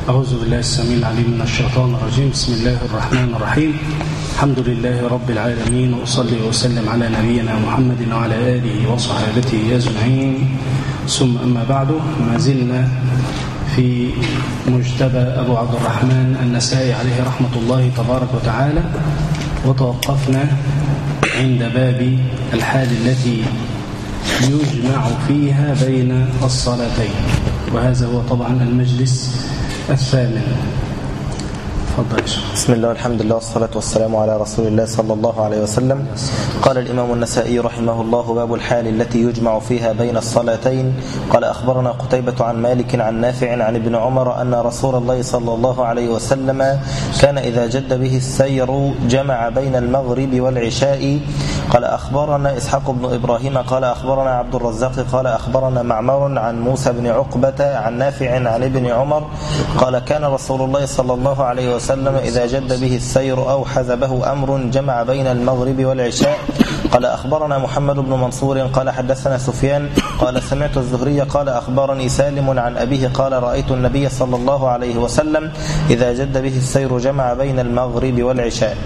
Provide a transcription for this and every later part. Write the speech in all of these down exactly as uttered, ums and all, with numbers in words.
أعوذ بالله السميع العليم من الشيطان الرجيم. بسم الله الرحمن الرحيم. الحمد لله رب العالمين، وأصلي وسلم على نبينا محمد وعلى آله وصحابته أجمعين، ثم أما بعد. ما زلنا في مجتبى أبو عبد الرحمن النسائي عليه رحمة الله تبارك وتعالى، وتوقفنا عند باب الحال التي يجمع فيها بين الصلاتين، وهذا هو طبعا المجلس الثامن. تفضل. بسم الله والحمد لله والصلاة والسلام على رسول الله صلى الله عليه وسلم. قال الإمام النسائي رحمه الله: باب الحال التي يجمع فيها بين الصلاتين. قال: أخبرنا قتيبة عن مالك عن نافع عن ابن عمر أن رسول الله صلى الله عليه وسلم كان إذا جد به السير جمع بين المغرب والعشاء. قال: أخبرنا إسحاق بن إبراهيم قال أخبرنا عبد الرزاق قال أخبرنا معمر عن موسى بن عقبة عن نافع عن ابن عمر قال: كان رسول الله صلى الله عليه وسلم إذا جد به السير أو حزبه أمر جمع بين المغرب والعشاء. قال: أخبرنا محمد بن منصور قال حدثنا سفيان قال سمعت الزهري قال أخبرني سالم عن أبيه قال: رأيت النبي صلى الله عليه وسلم إذا جد به السير جمع بين المغرب والعشاء.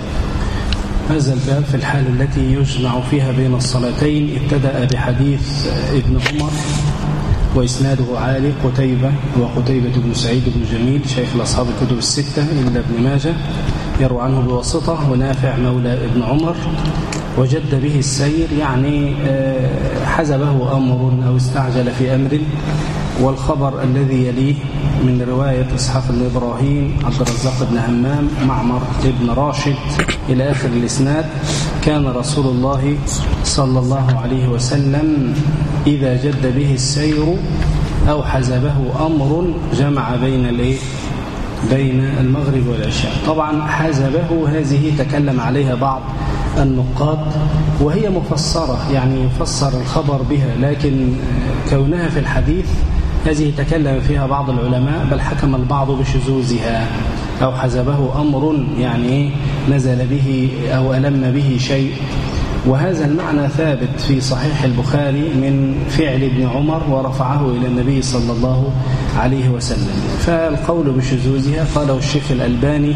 هذا الباب في الحال التي يجمع فيها بين الصلاتين ابتدأ بحديث ابن عمر وإسناده عالي. قتيبة وقتيبة بن سعيد بن جميل شيخ الأصحاب الكتب الستة إلا ابن ماجه يروى عنه بواسطة، ونافع مولى ابن عمر. وجد به السير يعني حزبه أمر أو استعجل في أمر. والخبر الذي يليه من رواية إسحاق بن إبراهيم عبد الرزاق بن همام معمر بن راشد إلى آخر الإسناد: كان رسول الله صلى الله عليه وسلم إذا جد به السير أو حزبه أمر جمع بين الايه بين المغرب والعشاء. طبعا حزبه هذه تكلم عليها بعض النقاد، وهي مفسرة يعني يفسر الخبر بها، لكن كونها في الحديث هذه تكلم فيها بعض العلماء، بل حكم البعض بشذوذها. أو حزبه أمر يعني نزل به أو ألم به شيء، وهذا المعنى ثابت في صحيح البخاري من فعل ابن عمر ورفعه إلى النبي صلى الله عليه وسلم. فالقول بشذوذها قاله الشيخ الألباني،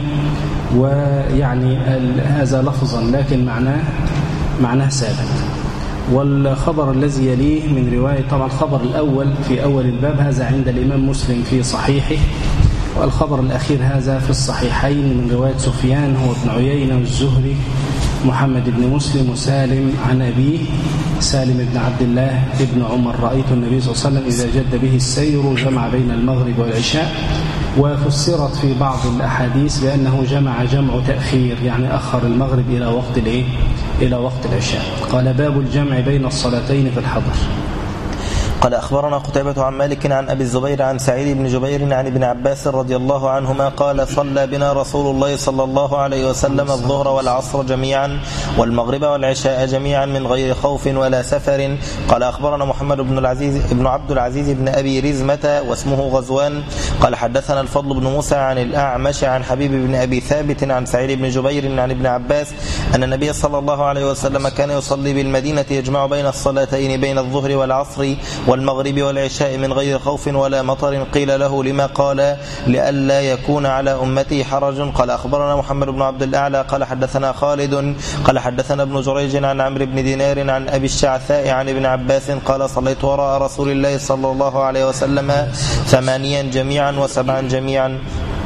ويعني هذا لفظا لكن معناه معناه ثابت. والخبر الذي يليه من رواية، طبعا الخبر الأول في أول الباب هذا عند الإمام مسلم في صحيحه، والخبر الأخير هذا في الصحيحين من رواية سفيان هو ابن عيينة والزهري محمد بن مسلم وسالم عن أبيه سالم بن عبد الله ابن عمر: رأيت النبي صلى الله عليه وسلم إذا جد به السير جمع بين المغرب والعشاء. وفسرت في بعض الأحاديث بأنه جمع جمع تأخير، يعني أخر المغرب إلى وقت الإيه؟ إلى وقت العشاء. قال: باب الجمع بين الصلاتين في الحضر. قال: أخبرنا قتيبة عن مالك عن أبي الزبير عن سعيد بن جبير عن ابن عباس رضي الله عنهما قال: صلى بنا رسول الله صلى الله عليه وسلم الظهر والعصر جميعا والمغرب والعشاء جميعا من غير خوف ولا سفر. قال: أخبرنا محمد بن العزيز ابن عبد العزيز بن أبي رزمة واسمه غزوان قال: حدثنا الفضل بن موسى عن الأعمش عن حبيب بن أبي ثابت عن سعيد بن جبير عن ابن عباس أن النبي صلى الله عليه وسلم كان يصلي بالمدينة يجمع بين الصلاتين بين الظهر والعصر والمغرب والعشاء من غير خوف ولا مطر. قيل له: لما؟ قال: لئلا يكون على أمتي حرج. قال: أخبرنا محمد بن عبد الأعلى قال حدثنا خالد قال حدثنا ابن جريج عن عمرو بن دينار عن أبي الشعثاء عن ابن عباس قال: صليت وراء رسول الله صلى الله عليه وسلم ثمانيا جميعا وسبعا جميعا.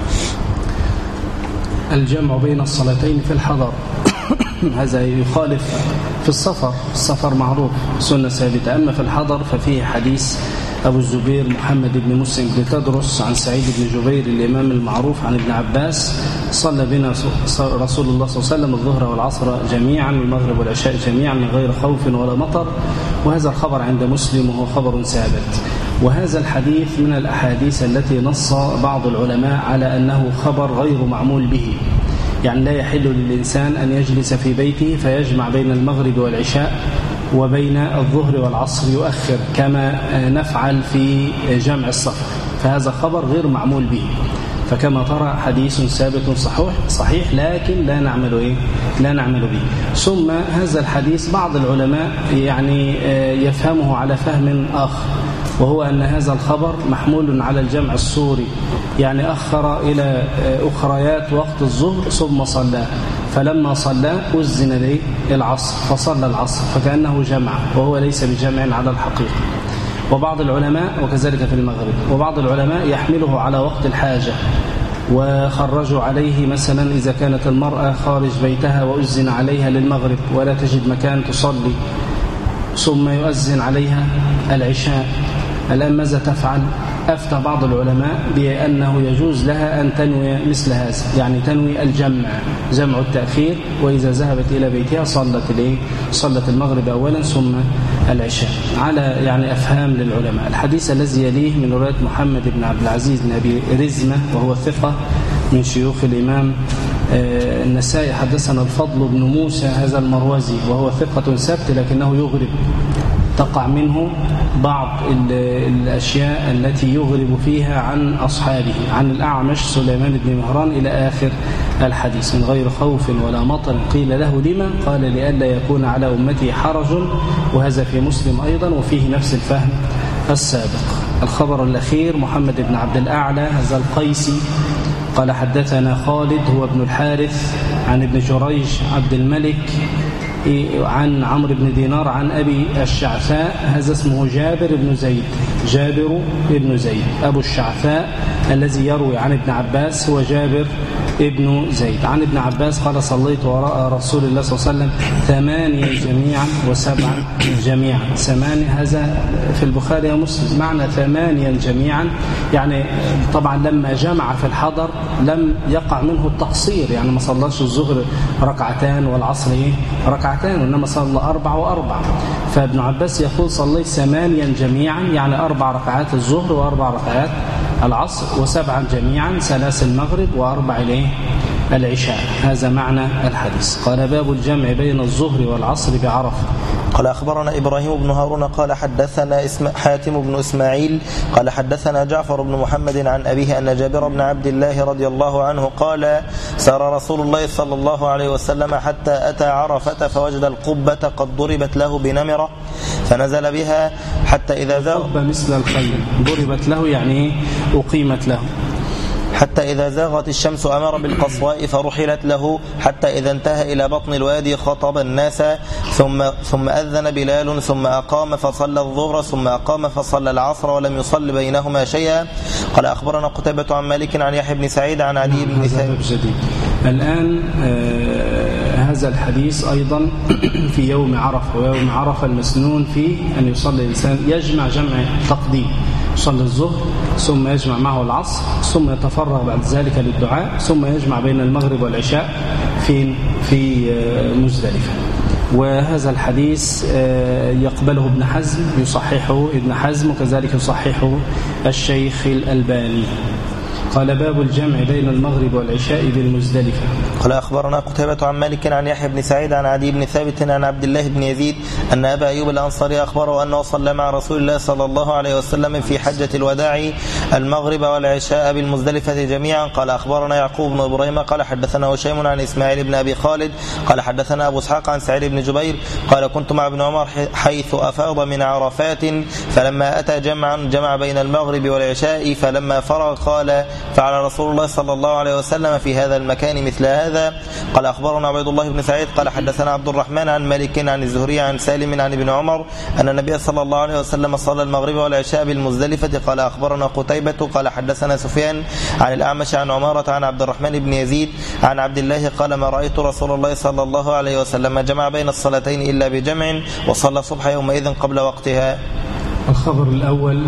الجمع بين الصلاتين في الحضر هذا يخالف في السفر. السفر معروف سنة ثابتة، أما في الحضر ففيه حديث أبو الزبير محمد بن مسلم بن تدرس عن سعيد بن جبير الإمام المعروف عن ابن عباس: صلى بنا رسول الله صلى الله عليه وسلم الظهر والعصر جميعا والمغرب والعشاء جميعا من غير خوف ولا مطر. وهذا الخبر عند مسلم وهو خبر ثابت. وهذا الحديث من الأحاديث التي نص بعض العلماء على أنه خبر غير معمول به، يعني لا يحل للإنسان أن يجلس في بيته فيجمع بين المغرب والعشاء وبين الظهر والعصر يؤخر كما نفعل في جمع السفر، فهذا خبر غير معمول به. فكما ترى حديث ثابت صحيح صحيح لكن لا نعمل إيه؟ لا نعمل به. ثم هذا الحديث بعض العلماء يعني يفهمه على فهم آخر، وهو أن هذا الخبر محمول على الجمع الصوري، يعني أخر إلى أخريات وقت الظهر ثم صلى، فلما صلى أذن له العصر فصلى العصر، فكأنه جمع وهو ليس بجمع على الحقيقة. وبعض العلماء وكذلك في المغرب، وبعض العلماء يحمله على وقت الحاجة، وخرجوا عليه مثلا إذا كانت المرأة خارج بيتها وأذن عليها للمغرب ولا تجد مكان تصلي ثم يؤذن عليها العشاء، الآن ماذا تفعل؟ أفتى بعض العلماء بأنه يجوز لها أن تنوي مثل هذا، يعني تنوي الجمع، جمع التأخير، وإذا ذهبت إلى بيتها صلت الايه؟ صلت المغرب أولا ثم العشاء، على يعني أفهام للعلماء. الحديث الذي يليه من رواية محمد بن عبد العزيز بن أبي رزمة وهو ثقة من شيوخ الإمام النسائي، حدثنا الفضل بن موسى هذا المروزي وهو ثقة ثبت لكنه يغرب، تقع منه بعض الأشياء التي يغرب فيها عن أصحابه، عن الأعمش سليمان بن مهران إلى آخر الحديث، من غير خوف ولا مطر. قيل له لما؟ قال لئلا يكون على أمتي حرج، وهذا في مسلم أيضا وفيه نفس الفهم السابق. الخبر الأخير محمد بن عبد الأعلى هذا القيسي قال حدثنا خالد هو ابن الحارث عن ابن جريج عبد الملك عن عمرو بن دينار عن أبي الشعثاء، هذا اسمه جابر بن زيد، جابر بن زيد أبو الشعثاء الذي يروي عن ابن عباس هو جابر ابن زيد. عن ابن عباس قال صليت وراء رسول الله صلى الله عليه وسلم ثمانيا جميعا وسبعا جميعا. ثمانية هذا في البخاري ومسلم، معنى ثمانيا جميعا يعني طبعا لما جمع في الحضر لم يقع منه التقصير، يعني ما صلاش الظهر ركعتان والعصر ركعتان، وإنما صلى أربع وأربع. فابن عباس يقول صليت ثمانيا جميعا يعني أربع ركعات الظهر وأربع ركعات العصر، وسبعا جميعا ثلاث المغرب وأربع إليه العشاء. هذا معنى الحديث. قال باب الجمع بين الظهر والعصر بعرفة. قال أخبرنا إبراهيم بن هارون قال حدثنا اسم حاتم بن إسماعيل قال حدثنا جعفر بن محمد عن أبيه أن جابر بن عبد الله رضي الله عنه قال سار رسول الله صلى الله عليه وسلم حتى أتى عرفة فوجد القبة قد ضربت له بنمرة فنزل بها حتى إذا زاغ مثل الخيل، ضربت له يعني أقيمت له، حتى إذا زاغت الشمس أمر بالقصواء فرحلت له حتى إذا انتهى إلى بطن الوادي خطب الناس ثم ثم أذن بلال ثم أقام فصلى الظهر ثم أقام فصلى العصر ولم يصل بينهما شيئا. قال أخبرنا قتيبة عن مالك عن يحيى بن سعيد عن عدي بن ثابت. الآن آه هذا الحديث أيضا في يوم عرفة، ويوم عرفة المسنون فيه أن يصلي الإنسان يجمع جمع تقديم، يصلي الظهر ثم يجمع معه العصر ثم يتفرغ بعد ذلك للدعاء ثم يجمع بين المغرب والعشاء في في مزدلفة. وهذا الحديث يقبله ابن حزم، يصححه ابن حزم وكذلك يصححه الشيخ الألباني. قال باب الجمع بين المغرب والعشاء بالمزدلفة. قال أخبرنا قتيبة عن مالك عن يحيى بن سعيد عن عدي بن ثابت عن عبد الله بن يزيد أن أبا أيوب الأنصاري أخبره أنه صلى مع رسول الله صلى الله عليه وسلم في حجة الوداع المغرب والعشاء بالمزدلفة جميعا. قال أخبرنا يعقوب بن إبراهيم قال حدثنا هشيم عن إسماعيل بن أبي خالد قال حدثنا أبو إسحاق عن سعيد بن جبير قال كنت مع ابن عمر حيث أفاض من عرفات فلما أتى جمعا جمع بين المغرب والعشاء فلما فرغ قال فعل رسول الله صلى الله عليه وسلم في هذا المكان مثل هذا. قال أخبرنا عبيد الله بن سعيد قال حدثنا عبد الرحمن عن مالك عن الزهري عن سالم عن ابن عمر أن النبي صلى الله عليه وسلم صلى المغرب والعشاء بالمزدلفة. قال أخبرنا قتيبة قال حدثنا سفيان عن الأعمش عن عمارة عن عبد الرحمن بن يزيد عن عبد الله قال ما رأيت رسول الله صلى الله عليه وسلم جمع بين الصلاتين إلا بجمع وصلى الصبح يومئذ قبل وقتها. الخبر الأول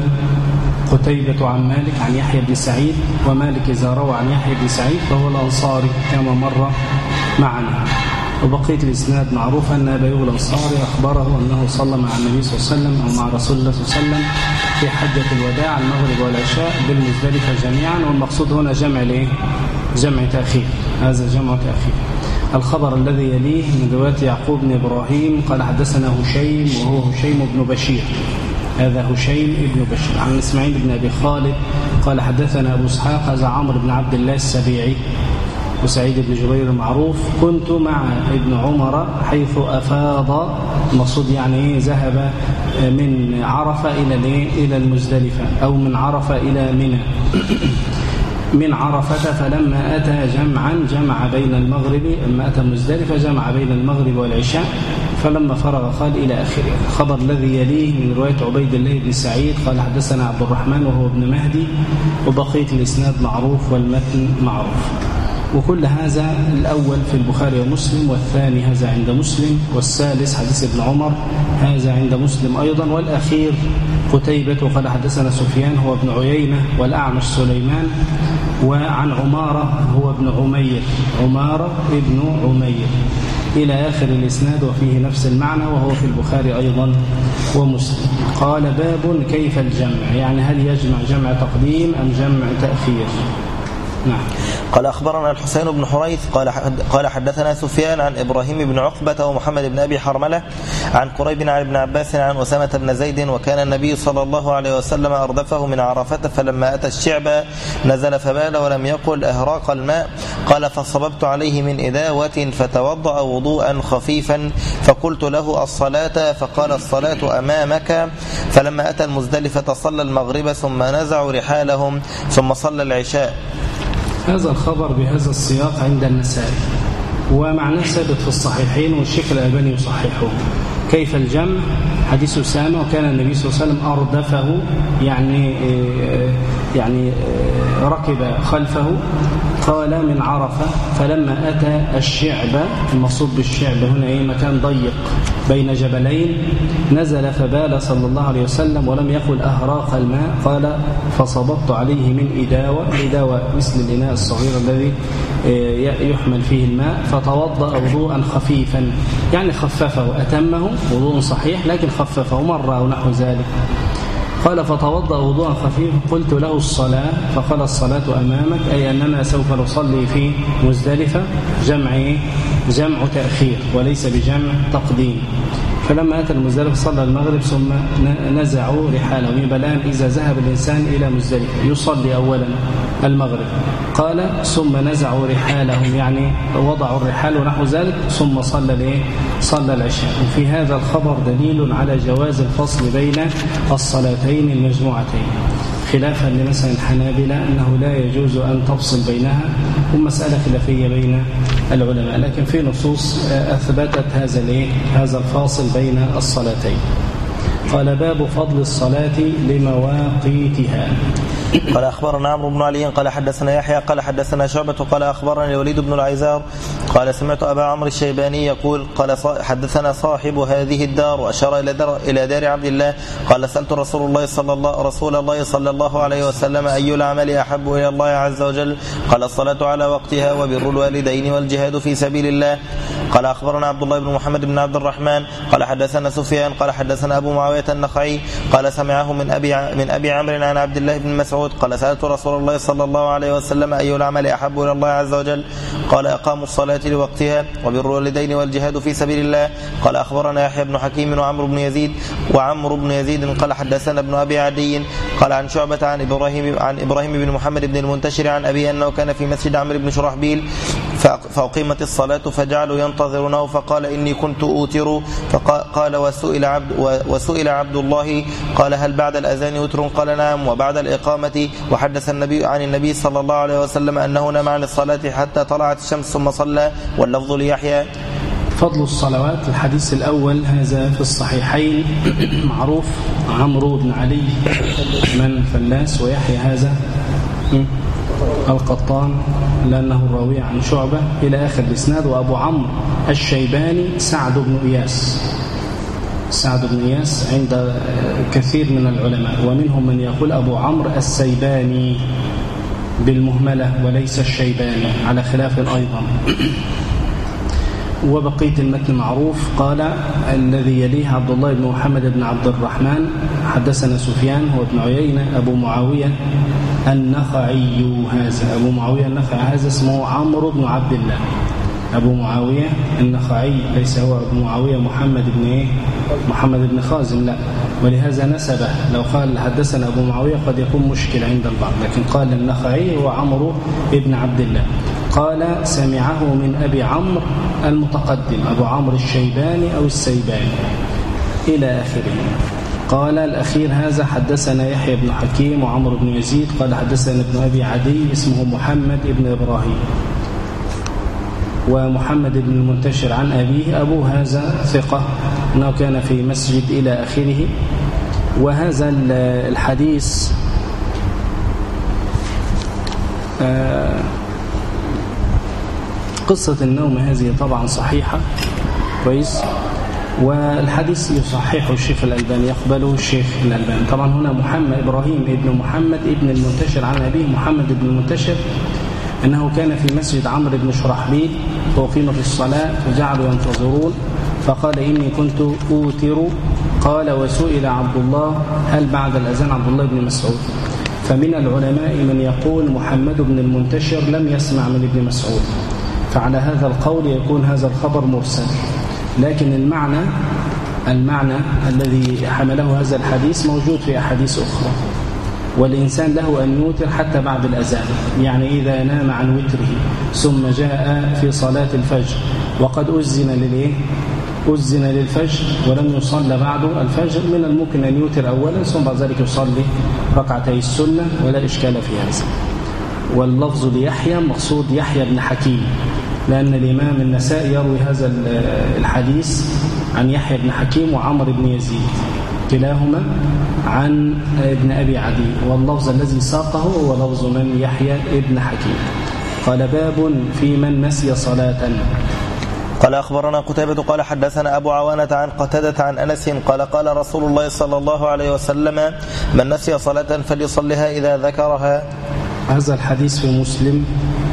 قتيبة عن مالك عن يحيى بن سعيد، ومالك إذا روى عن يحيى بن سعيد فهو الأنصاري كما مر معنا. وبقية الإسناد معروف أن أبا أيوب الأنصاري أخبره أنه صلى مع النبي صلى الله عليه وسلم أو مع رسول الله صلى الله عليه وسلم في حجة الوداع المغرب والعشاء بالمزدلفة جميعا، والمقصود هنا جمع ليه؟ جمع تأخير، هذا جمع تأخير. الخبر الذي يليه من رواية يعقوب بن إبراهيم قال حدثنا هشيم وهو هشيم بن بشير، هذا هشيم بن بشير عن إسماعيل بن أبي خالد قال حدثنا أبو إسحاق هذا عمرو بن عبد الله السبيعي وسعيد بن جبير معروف. كنت مع ابن عمر حيث أفاض، المقصود يعني ذهب من عرفة إلى إلى المزدلفة، أو من عرفة إلى منى. من عرفة فلما أتى جمعا جمع بين المغرب، لما أتى مزدلفة جمع بين المغرب والعشاء، فلما فرغ قال إلى آخره. الخبر الذي يليه من رواية عبيد الله بن سعيد قال حدثنا عبد الرحمن وهو ابن مهدي، وبقية الإسناد معروف والمتن معروف. وكل هذا الأول في البخاري ومسلم، والثاني هذا عند مسلم، والثالث حديث ابن عمر هذا عند مسلم أيضا، والأخير قتيبة قال حدثنا سفيان هو ابن عيينة، والأعمش سليمان، وعن عمارة هو ابن عمير، عمارة ابن عمير إلى آخر الإسناد، وفيه نفس المعنى، وهو في البخاري أيضا ومسلم. قال باب كيف الجمع، يعني هل يجمع جمع تقديم أم جمع تأخير؟ نعم. قال أخبرنا الحسين بن حريث قال قال حدثنا سفيان عن إبراهيم بن عقبة ومحمد بن أبي حرملة عن قريب عن ابن عباس عن أسامة بن زيد، وكان النبي صلى الله عليه وسلم أردفه من عرفة، فلما أتى الشعب نزل فبال ولم يقل أهراق الماء. قال فصببت عليه من إداوة فتوضأ وضوءا خفيفا، فقلت له الصلاة؟ فقال الصلاة أمامك. فلما أتى المزدلفة صلى المغرب ثم نزعوا رحالهم ثم صلى العشاء. هذا الخبر بهذا السياق عند النسائي، ومعناه ثابت في الصحيحين، والشيخ الألباني يصححه. كيف الجمع؟ حديث أسامة وكان النبي صلى الله عليه وسلم أردفه، يعني يعني ركب خلفه، قال من عرفة فلما أتى الشعب، المقصود بالشعب هنا أي مكان ضيق بين جبلين، نزل فبال صلى الله عليه وسلم ولم يقل أهراق الماء، قال فصببت عليه من إداوة، إداوة مثل الإناء الصغير الذي يحمل فيه الماء، فتوضأ وضوءا خفيفا، يعني خففه، أتمه وضوء صحيح لكن خففه مرة أو نحو ذلك. قال فتوضأ وضوءا خفيفا، قلت له الصلاة؟ فقال الصلاة أمامك، أي أننا سوف نصلي في مزدلفة، جمع جمع تأخير وليس بجمع تقديم. فلما أتى المزدلفة صلى المغرب ثم نزعوا رحالهم. يبقى الآن إذا ذهب الإنسان إلى مزدلفة يصلي أولا المغرب، قال ثم نزعوا رحالهم، يعني وضعوا الرحال ونحو ذلك، ثم صلى الايه؟ صلى العشاء. وفي هذا الخبر دليل على جواز الفصل بين الصلاتين المجموعتين، خلافا لمثلا الحنابلة أنه لا يجوز أن تفصل بينها، ومسألة خلافية بين العلماء، لكن في نصوص أثبتت هذا هذا الفاصل بين الصلاتين. قال باب فضل الصلاة لمواقيتها. قال أخبرنا عمرو بن علي قال حدثنا يحيى قال حدثنا شعبة قال أخبرني الوليد بن العيزار قال سمعت أبا عمرو الشيباني يقول قال حدثنا صاحب هذه الدار، وأشار إلى دار إلى دار عبد الله، قال سألت رسول الله صلى الله رسول الله صلى الله عليه وسلم أي العمل أحب إلى الله عز وجل؟ قال الصلاة على وقتها وبر الوالدين والجهاد في سبيل الله. قال أخبرنا عبد الله بن محمد بن عبد الرحمن قال حدثنا سفيان قال حدثنا أبو معاوية النخعي قال سمعه من أبي من أبي عمرو عن عبد الله بن مسعود قال سألت رسول الله صلى الله عليه وسلم أي العمل أحب إلى الله عز وجل؟ قال أقام الصلاة لوقتها وبر الوالدين والجهاد في سبيل الله. قال أخبرنا يحيى بن حكيم وعمرو بن يزيد وعمرو بن يزيد قال حدثنا ابن أبي عدي قال عن شعبة عن إبراهيم عن إبراهيم بن محمد بن المنتشر عن أبي أنه كان في مسجد عمرو بن شرحبيل فأقيمت الصلاة فجعلوا ينتظرونه، فقال إني كنت أوتر، فقال وسئل عبد, وسئل عبد الله قال هل بعد الأذان وتر؟ قال نعم وبعد الإقامة. وحدث النبي عن النبي صلى الله عليه وسلم أنه نام عن الصلاة حتى طلعت الشمس ثم صلى. واللفظ ليحيى. فضل الصلوات. الحديث الأول هذا في الصحيحين معروف، عمرو بن علي من فلاس، ويحيى هذا القطان لأنه الراوي عن شعبة إلى آخر الإسناد. وأبو عمرو الشيباني سعد بن إياس، سعد بن إياس عند كثير من العلماء، ومنهم من يقول أبو عمرو السيباني بالمهملة وليس الشيباني على خلاف أيضا. وبقية المتن معروف. قال الذي يليه عبد الله بن محمد بن عبد الرحمن حدثنا سفيان هو ابن عيينة أبو معاوية النخعي، هذا أبو معاوية النخعي هذا اسمه عمرو بن عبد الله. أبو معاوية النخعي ليس هو أبو معاوية محمد بن إيه؟ محمد بن خازم، لا، ولهذا نسبه. لو قال حدثنا أبو معاوية قد يكون مشكل عند البعض، لكن قال النخعي هو عمرو بن عبد الله. قال سمعه من أبي عمرو المتقدم أبو عمرو الشيباني أو السيباني إلى آخره. قال الأخير هذا حدثنا يحيى بن حكيم وعمرو بن يزيد قال حدثنا ابن أبي عدي اسمه محمد بن إبراهيم ومحمد بن المنتشر عن أبيه. أبوه هذا ثقة أنه كان في مسجد إلى آخره. وهذا الحديث قصة النوم هذه طبعا صحيحة كويس، والحديث يصححه الشيخ الألباني يقبله الشيخ الألباني. طبعا هنا محمد إبراهيم ابن محمد ابن المنتشر عن أبيه محمد بن المنتشر أنه كان في مسجد عمرو بن شرحبيل وقيم في الصلاة فجعلوا ينتظرون فقال إني كنت أوتر. قال وسئل عبد الله هل بعد الأذان عبد الله بن مسعود. فمن العلماء من يقول محمد بن المنتشر لم يسمع من ابن مسعود، فعلى هذا القول يكون هذا الخبر مرسل. لكن المعنى المعنى الذي حمله هذا الحديث موجود في أحاديث أخرى، والإنسان له أن يوتر حتى بعد الأذان، يعني إذا نام عن وتره ثم جاء في صلاة الفجر وقد أذن للإيه؟ أذن للفجر ولم يصلى بعد الفجر، من الممكن أن يوتر أولا ثم بعد ذلك يصلي ركعتي السنة ولا إشكال في هذا. واللفظ ليحيى مقصود يحيى بن حكيم، لأن الإمام النسائي يروي هذا الحديث عن يحيى بن حكيم وعمر بن يزيد كلاهما عن ابن أبي عدي، واللفظ الذي ساقه هو لفظ من يحيى ابن حكيم. قال باب في من نسي صلاة. قال أخبرنا قتيبة قال حدثنا أبو عوانة عن قتادة عن أنس قال قال رسول الله صلى الله عليه وسلم من نسي صلاة فليصلها إذا ذكرها. هذا الحديث في مسلم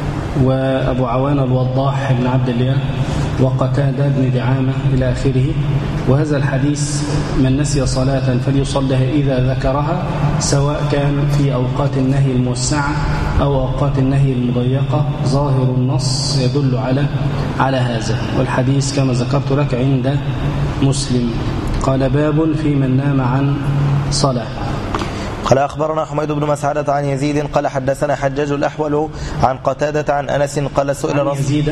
وأبو عوانة الوضاح بن عبد الله وقتادة بن دعامة إلى آخره. وهذا الحديث من نسي صلاة فليصلها إذا ذكرها، سواء كان في أوقات النهي الموسعة أو أوقات النهي المضيقة، ظاهر النص يدل على على هذا. والحديث كما ذكرت لك عند مسلم. قال باب في من نام عن صلاة. قال أخبرنا حميد بن مسعدة عن يزيد قال حدثنا حجاج الأحول عن قتادة عن أنس قال سئل عن يزيد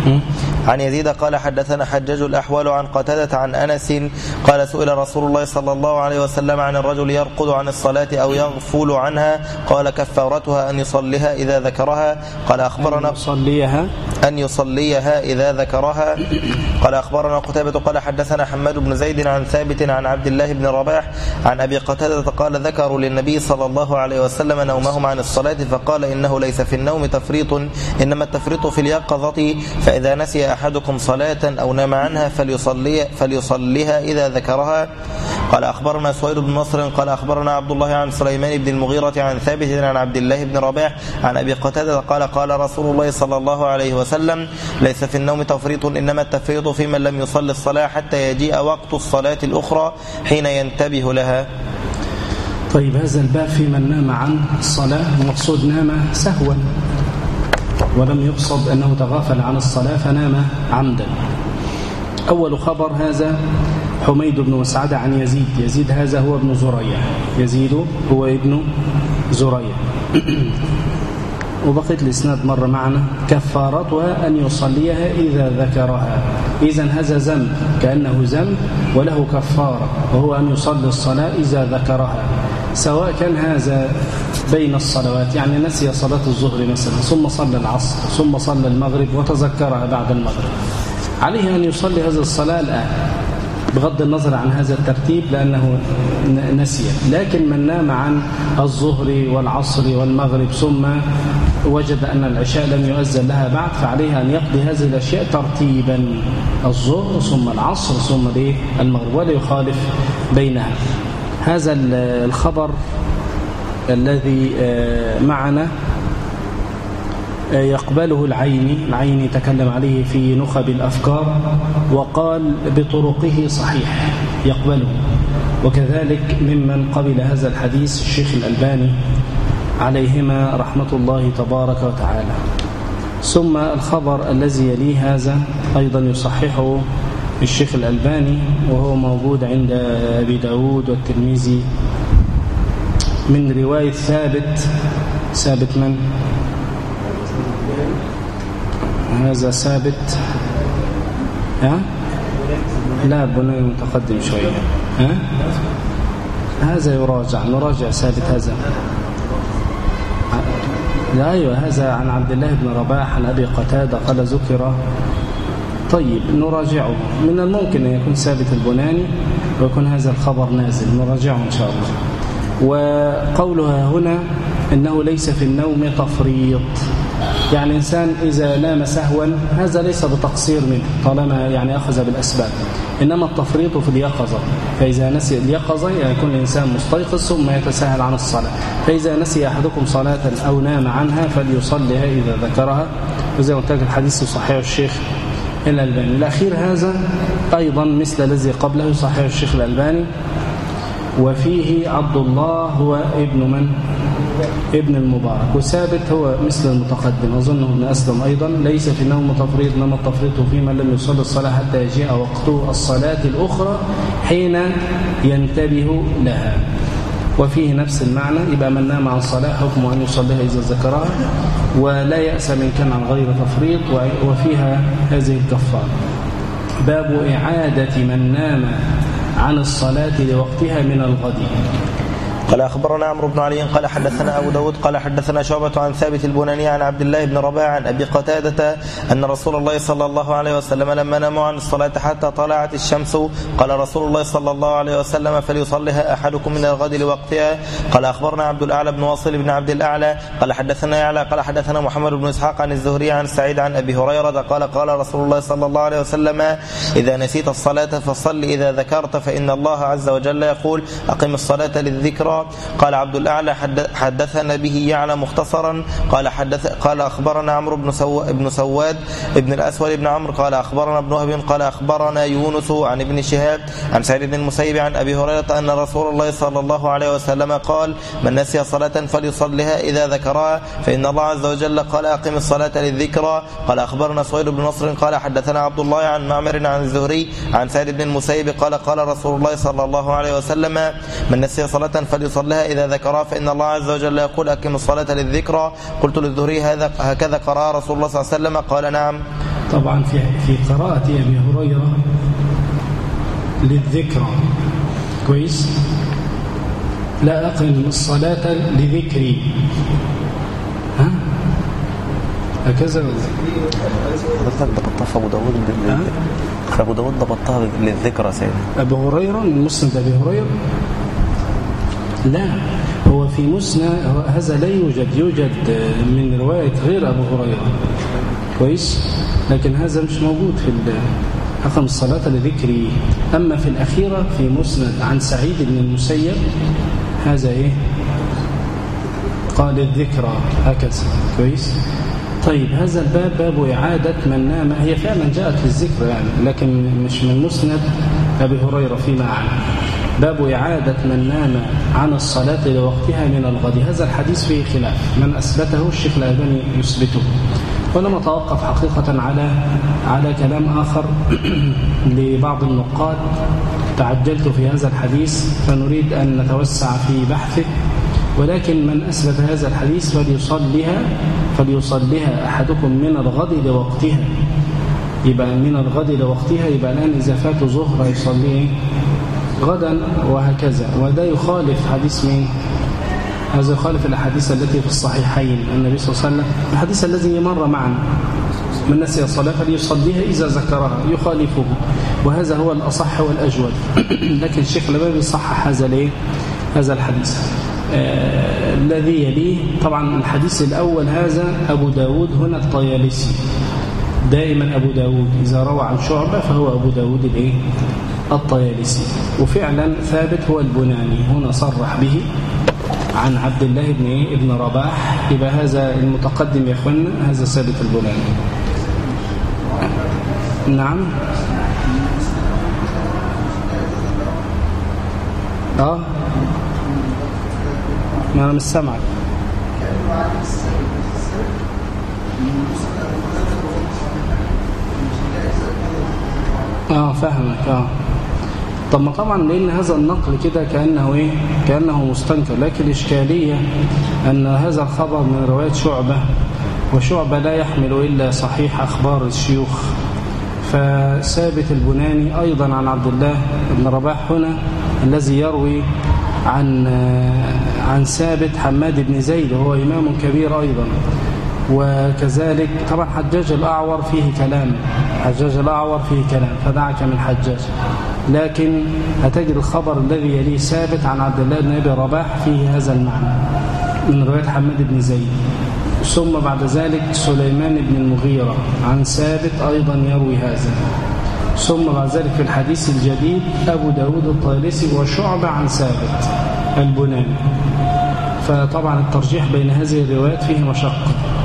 عن يزيد قال حدثنا حجاج الأحول عن قتادة عن أنس قال سئل رسول الله صلى الله عليه وسلم عن الرجل يرقد عن الصلاة أو يغفل عنها قال كفارتها أن يصليها إذا ذكرها. قال أخبرنا أن يصليها أن يصليها إذا ذكرها. قال أخبرنا قتيبة قال حدثنا حماد بن زيد عن ثابت عن عبد الله بن رباح عن أبي قتادة قال ذكروا للنبي صلى الله عليه وسلم نومهم عن الصلاة فقال إنه ليس في النوم تفريط إنما التفريط في اليقظة، فإذا نسي أحدكم صلاة أو نام عنها فليصلي فليصليها إذا ذكرها. قال أخبرنا سويد بن نصر قال أخبرنا عبد الله عن سليمان بن المغيرة عن ثابت عن عبد الله بن رباح عن أبي قتادة قال قال رسول الله صلى الله عليه وسلم ليس في النوم تفريط إنما التفريط في من لم يصلي الصلاة حتى يجيء وقت الصلاة الأخرى حين ينتبه لها. طيب هذا الباب في من نام عن الصلاة، المقصود نام سهوا ولم يقصد أنه تغافل عن الصلاة فنام عمدا. أول خبر هذا حميد بن مسعدة عن يزيد. يزيد هذا هو ابن زريع، يزيد هو ابن زريع. وبقيت الإسناد مرة معنا كفارتها أن يصليها إذا ذكرها. إذن هذا ذنب كأنه ذنب وله كفارة، وهو أن يصلي الصلاة إذا ذكرها، سواء كان هذا بين الصلوات، يعني نسي صلاة الظهر مثلا ثم صلى العصر ثم صلى المغرب وتذكرها بعد المغرب، عليه أن يصلي هذه الصلاة الآن بغض النظر عن هذا الترتيب لأنه نسي. لكن من نام عن الظهر والعصر والمغرب ثم وجد أن العشاء لم يؤذن لها بعد، فعليه أن يقضي هذه الأشياء ترتيبا، الظهر ثم العصر ثم المغرب، ولا يخالف بينها. هذا الخبر الذي معنا يقبله العيني العيني تكلم عليه في نخب الأفكار وقال بطرقه صحيح يقبله، وكذلك ممن قبل هذا الحديث الشيخ الألباني عليهما رحمة الله تبارك وتعالى. ثم الخبر الذي يليه هذا أيضا يصححه الشيخ الألباني وهو موجود عند أبي داود والترمذي من رواية ثابت ثابت من؟ هذا ثابت. ها لا بني متقدم شوية. ها هذا يراجع، نراجع ثابت هذا. لا أيوة هذا عن عبد الله بن رباح عن أبي قتادة قال ذكر. طيب نراجعه، من الممكن أن يكون ثابت البناني ويكون هذا الخبر نازل، نراجعه إن شاء الله. وقولها هنا إنه ليس في النوم تفريط، يعني إنسان إذا نام سهوا هذا ليس بتقصير منه طالما يعني أخذ بالأسباب، إنما التفريط في اليقظة، فإذا نسي اليقظة يكون الإنسان مستيقظ ثم يتساهل عن الصلاة، فإذا نسي أحدكم صلاة أو نام عنها فليصليها إذا ذكرها، وزي ما قلت لك الحديث صحيح الشيخ الألباني. الأخير هذا أيضا مثل الذي قبله صحيح الشيخ الألباني، وفيه عبد الله هو ابن من؟ ابن المبارك، وثابت هو مثل المتقدم أظنه ابن أسلم أيضا، ليس في النوم تفريط، إنما التفريط فيما لم يصلي الصلاة حتى يجيء وقت الصلاة الأخرى حين ينتبه لها، وفيه نفس المعنى. يبقى من نام عن صلاة حكمه أن يصليها إذا ذكرها، ولا يأس من كان عن غير تفريط، وفيها هذه الكفارة. باب إعادة من نام عن الصلاة لوقتها من الغد. قال أخبرنا عمرو بن علي قال حدثنا أبو داود قال حدثنا شعبة عن ثابت البناني عن عبد الله بن رباح عن أبي قتادة أن رسول الله صلى الله عليه وسلم لما ناموا عن الصلاة حتى طلعت الشمس قال رسول الله صلى الله عليه وسلم فليصلها أحدكم من الغد لوقتها. قال أخبرنا عبد الأعلى بن واصل بن عبد الأعلى قال حدثنا يعلى قال حدثنا محمد بن إسحاق عن الزهري عن سعيد عن أبي هريرة قال قال رسول الله صلى الله عليه وسلم إذا نسيت الصلاة فصل إذا ذكرت فإن الله عز وجل يقول أقم الصلاة للذكرى. قال عبد الأعلى حدثنا به يعلى مختصرا قال حدث قال أخبرنا عمرو بن سو بن سواد ابن الأسود بن عمرو قال أخبرنا ابن وهب قال أخبرنا يونس عن ابن شهاب عن سعيد بن المسيب عن أبي هريرة أن رسول الله صلى الله عليه وسلم قال من نسي صلاة فليصلها إذا ذكرها فإن الله عز وجل قال أقم الصلاة للذكرى. قال أخبرنا سويد بن نصر قال حدثنا عبد الله عن معمر عن الزهري عن سعيد بن المسيب قال قال رسول الله صلى الله عليه وسلم من نسي صلاة فليصلها إذا ذكرها فإن الله عز وجل يقول أقم الصلاة للذكرى. قلت للزهري هذا هكذا قرأ رسول الله صلى الله عليه وسلم قال نعم. طبعا في في قراءة أبي هريرة للذكرى كويس، لا أقم الصلاة لذكري، ها هكذا حضرتك ضبطتها في أبو داود في أبو داود ضبطتها للذكرى سيدي. أبو هريرة من مسند أبي هريرة لا، هو في مسند هذا لا يوجد، يوجد من رواية غير أبو هريرة كويس، لكن هذا مش موجود في أقم الصلاة لذكري. أما في الأخيرة في مسند عن سعيد بن المسيب هذا إيه قال الذكرى هكذا كويس. طيب هذا الباب باب إعادة من نام، هي فعلا جاءت للذكر يعني لكن مش من مسند أبي هريرة فيما أعلم. باب إعادة من نام عن الصلاة لوقتها من الغد، هذا الحديث فيه خلاف، من أثبته الشيخ الألباني يثبته، ولما توقف حقيقة على على كلام آخر لبعض النقاد تعجلت في هذا الحديث فنريد أن نتوسع في بحثه، ولكن من أثبت هذا الحديث فليصليها فليصليها أحدكم من الغد لوقتها، يبقى من الغد لوقتها، يبقى الآن إذا فات ظهر يصليه غدا وهكذا. وده يخالف حديث مين؟ هذا يخالف الأحاديث التي في الصحيحين، النبي صلى الله عليه وسلم الحديث الذي مر معنا من نسي الصلاة فليصليها إذا ذكرها يخالفه، وهذا هو الأصح والأجود. لكن الشيخ الألباني صحح هذا ليه؟ هذا الحديث آه الذي يليه طبعا الحديث الأول هذا أبو داود هنا الطيالسي، دائما أبو داود إذا روى عن شعبة فهو أبو داود الإيه؟ الطيالسي. وفعلا ثابت هو البناني هنا صرح به عن عبد الله بن إيه؟ ابن رباح، يبقى هذا المتقدم يا أخوانا هذا ثابت البناني. نعم اه ما أنا مش سامعك. اه فاهمك اه طب ما طبعا لأن هذا النقل كده كأنه إيه كأنه مستنكر، لكن الإشكالية أن هذا الخبر من رواية شعبة وشعبة لا يحمل إلا صحيح أخبار الشيوخ. فثابت البناني أيضا عن عبد الله بن رباح هنا الذي يروي عن عن ثابت حماد بن زيد وهو إمام كبير أيضا. وكذلك طبعا حجاج الأعور فيه كلام، حجاج الأعور فيه كلام فدعك من حجاج، لكن هتجد الخبر الذي يليه ثابت عن عبد الله بن أبي رباح فيه هذا المعنى من رواية حماد بن زيد. ثم بعد ذلك سليمان بن المغيرة عن ثابت أيضا يروي هذا. ثم بعد ذلك في الحديث الجديد أبو داود الطيالسي وشعبة عن ثابت البناني. فطبعا الترجيح بين هذه الروايات فيه مشقة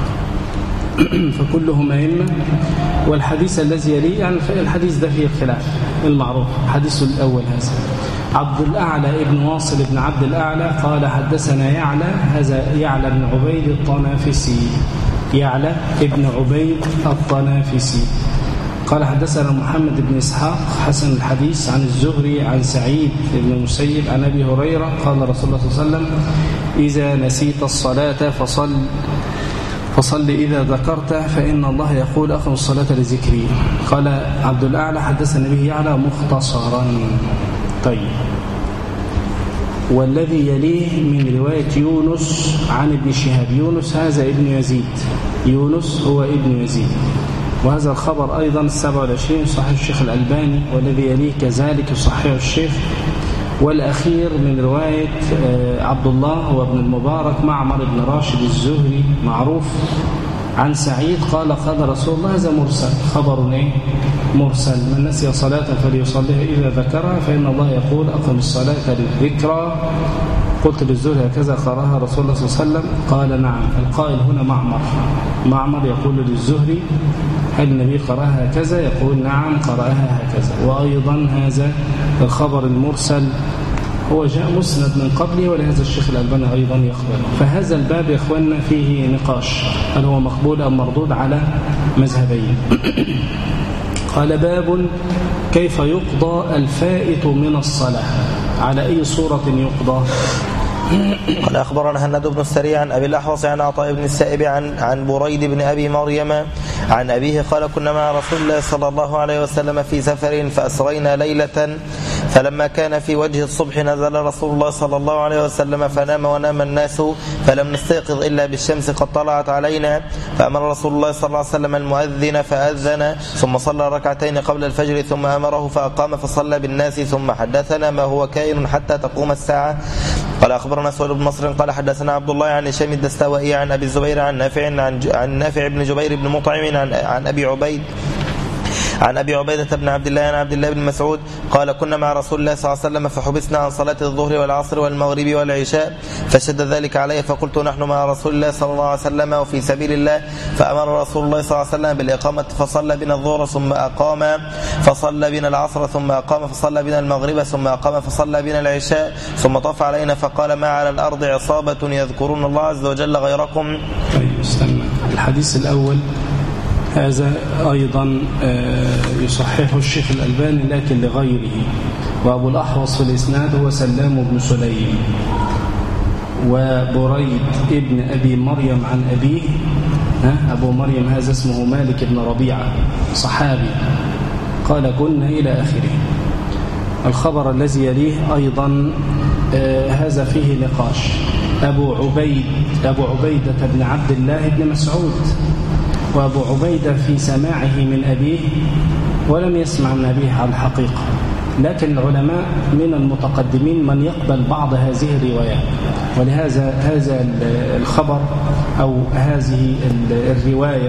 فكلهم أئمة. والحديث الذي يليه يعني الحديث ده فيه خلاف المعروف. الحديث الأول هذا عبد الأعلى ابن واصل ابن عبد الأعلى قال حدثنا يعلى، هذا يعلى بن عبيد الطنافسي، يعلى ابن عبيد الطنافسي قال حدثنا محمد بن إسحاق حسن الحديث عن الزهري عن سعيد بن المسيب عن أبي هريرة قال رسول الله صلى الله عليه وسلم إذا نسيت الصلاة فصل فصل إذا ذكرت فإن الله يقول أقم الصلاة لذكري. قال عبد الأعلى حدثنا به يعلى مختصرا. طيب، والذي يليه من رواية يونس عن ابن شهاب، يونس هذا ابن يزيد، يونس هو ابن يزيد، وهذا الخبر أيضا السبع والعشرين صحيح الشيخ الألباني، والذي يليه كذلك صحيح الشيخ. والأخير من رواية عبد الله هو ابن المبارك معمر بن راشد الزهري معروف عن سعيد قال قال رسول الله، هذا مرسل، خبر ايه مرسل، من نسي صلاة فليصليها إذا ذكرها فإن الله يقول أقم الصلاة للذكرى. قلت للزهري هكذا قراها رسول الله صلى الله عليه وسلم؟ قال نعم. القائل هنا معمر، معمر يقول للزهري هل النبي قراها هكذا؟ يقول نعم قراها هكذا. وأيضا هذا الخبر المرسل هو جاء مسند من قبله، ولهذا الشيخ الألباني أيضا يقبله. فهذا الباب يا إخواننا فيه نقاش هل هو مقبول أم مردود على مذهبين. قال باب كيف يقضى الفائت من الصلاة، على أي صورة يقضى؟ قال أخبرنا هناد بن السري عن أبي الأحوص عن عطاء بن السائب عن عن بريد بن أبي مريم عن أبيه قال كنا مع رسول الله صلى الله عليه وسلم في سفر فأسرينا ليلة فلما كان في وجه الصبح نزل رسول الله صلى الله عليه وسلم فنام ونام الناس فلم نستيقظ إلا بالشمس قد طلعت علينا فأمر رسول الله صلى الله عليه وسلم المؤذن فأذن ثم صلى ركعتين قبل الفجر ثم أمره فأقام فصلى بالناس ثم حدثنا ما هو كائن حتى تقوم الساعة. قال أخبرنا سؤال بن نصر قال حدثنا عبد الله عن هشام الدستوائي عن أبي الزبير عن نافع عن, عن نافع بن جبير بن مطعم عن, عن أبي عبيد عن أبي عبيدة بن عبد الله عن عبد الله بن مسعود قال كنا مع رسول الله صلى الله عليه وسلم فحبسنا عن صلاة الظهر والعصر والمغرب والعشاء فشد ذلك علي فقلت نحن مع رسول الله صلى الله عليه وسلم وفي سبيل الله فأمر رسول الله صلى الله عليه وسلم بالإقامة فصلى بنا الظهر ثم أقام فصلى بنا العصر ثم أقام فصلى بنا المغرب ثم أقام فصلى بنا العشاء ثم طاف علينا فقال ما على الأرض عصابة يذكرون الله عز وجل غيركم. طيب استنى، الحديث الأول هذا أيضا يصححه الشيخ الألباني لكن لغيره، وأبو الأحوص في الإسناد هو سلام بن سليم، وبريد ابن أبي مريم عن أبيه، أبو مريم هذا اسمه مالك بن ربيعة صحابي، قال كنا إلى آخره. الخبر الذي يليه أيضا هذا فيه نقاش. أبو عبيد أبو عبيدة بن عبد الله بن مسعود، وأبو عبيدة في سماعه من أبيه ولم يسمع من أبيه على الحقيقة، لكن العلماء من المتقدمين من يقبل بعض هذه الروايات، ولهذا هذا الخبر أو هذه الرواية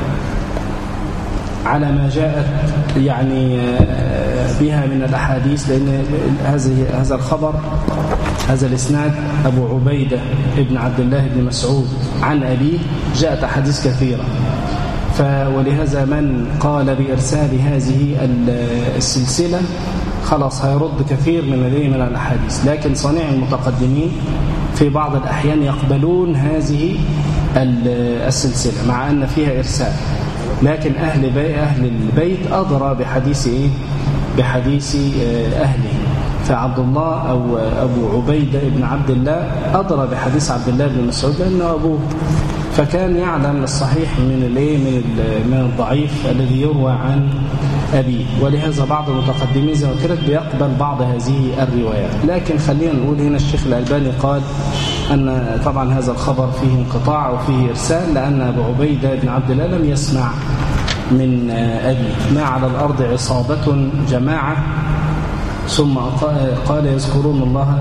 على ما جاءت يعني بها من الأحاديث، لأن هذه هذا الخبر هذا الإسناد أبو عبيدة ابن عبد الله بن مسعود عن أبيه جاءت أحاديث كثيرة، ولهذا من قال بإرسال هذه السلسلة خلاص هيرد كثير من لديه من الأحاديث، لكن صنيع المتقدمين في بعض الأحيان يقبلون هذه السلسلة مع أن فيها إرسال، لكن أهل بي أهل البيت أدرى بحديث إيه؟ بحديث أهله. فعبد الله أو أبو عبيدة ابن عبد الله أدرى بحديث عبد الله بن مسعود لأنه أبوه فكان يعلم الصحيح من الايه من من الضعيف الذي يروى عن أبيه، ولهذا بعض المتقدمين زي ما قلت لك بيقبل بعض هذه الروايات. لكن خلينا نقول هنا الشيخ الألباني قال أن طبعا هذا الخبر فيه انقطاع أو فيه إرسال، لأن أبو عبيدة بن عبد الله لم يسمع من أبيه. ما على الأرض عصابة جماعة ثم قال يذكرون الله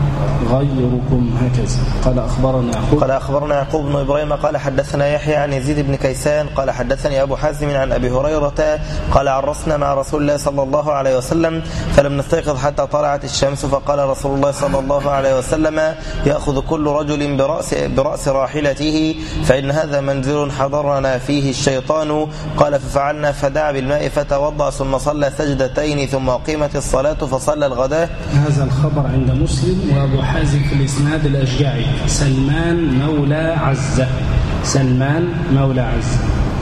غيركم هكذا. قال أخبرنا يعقوب قال أخبرنا يعقوب بن إبراهيم قال حدثنا يحيى عن يزيد بن كيسان قال حدثني أبو حازم عن أبي هريرة قال عرسنا مع رسول الله صلى الله عليه وسلم فلم نستيقظ حتى طلعت الشمس، فقال رسول الله صلى الله عليه وسلم يأخذ كل رجل برأس, برأس راحلته فإن هذا منزل حضرنا فيه الشيطان. قال ففعلنا فدعا بالماء فتوضأ ثم صلى سجدتين ثم أقيمت الصلاة فصلى الغداء. هذا الخبر عند مسلم. وأبو حازم في الإسناد الأشجعي سلمان مولى عزة سلمان مولى عزة.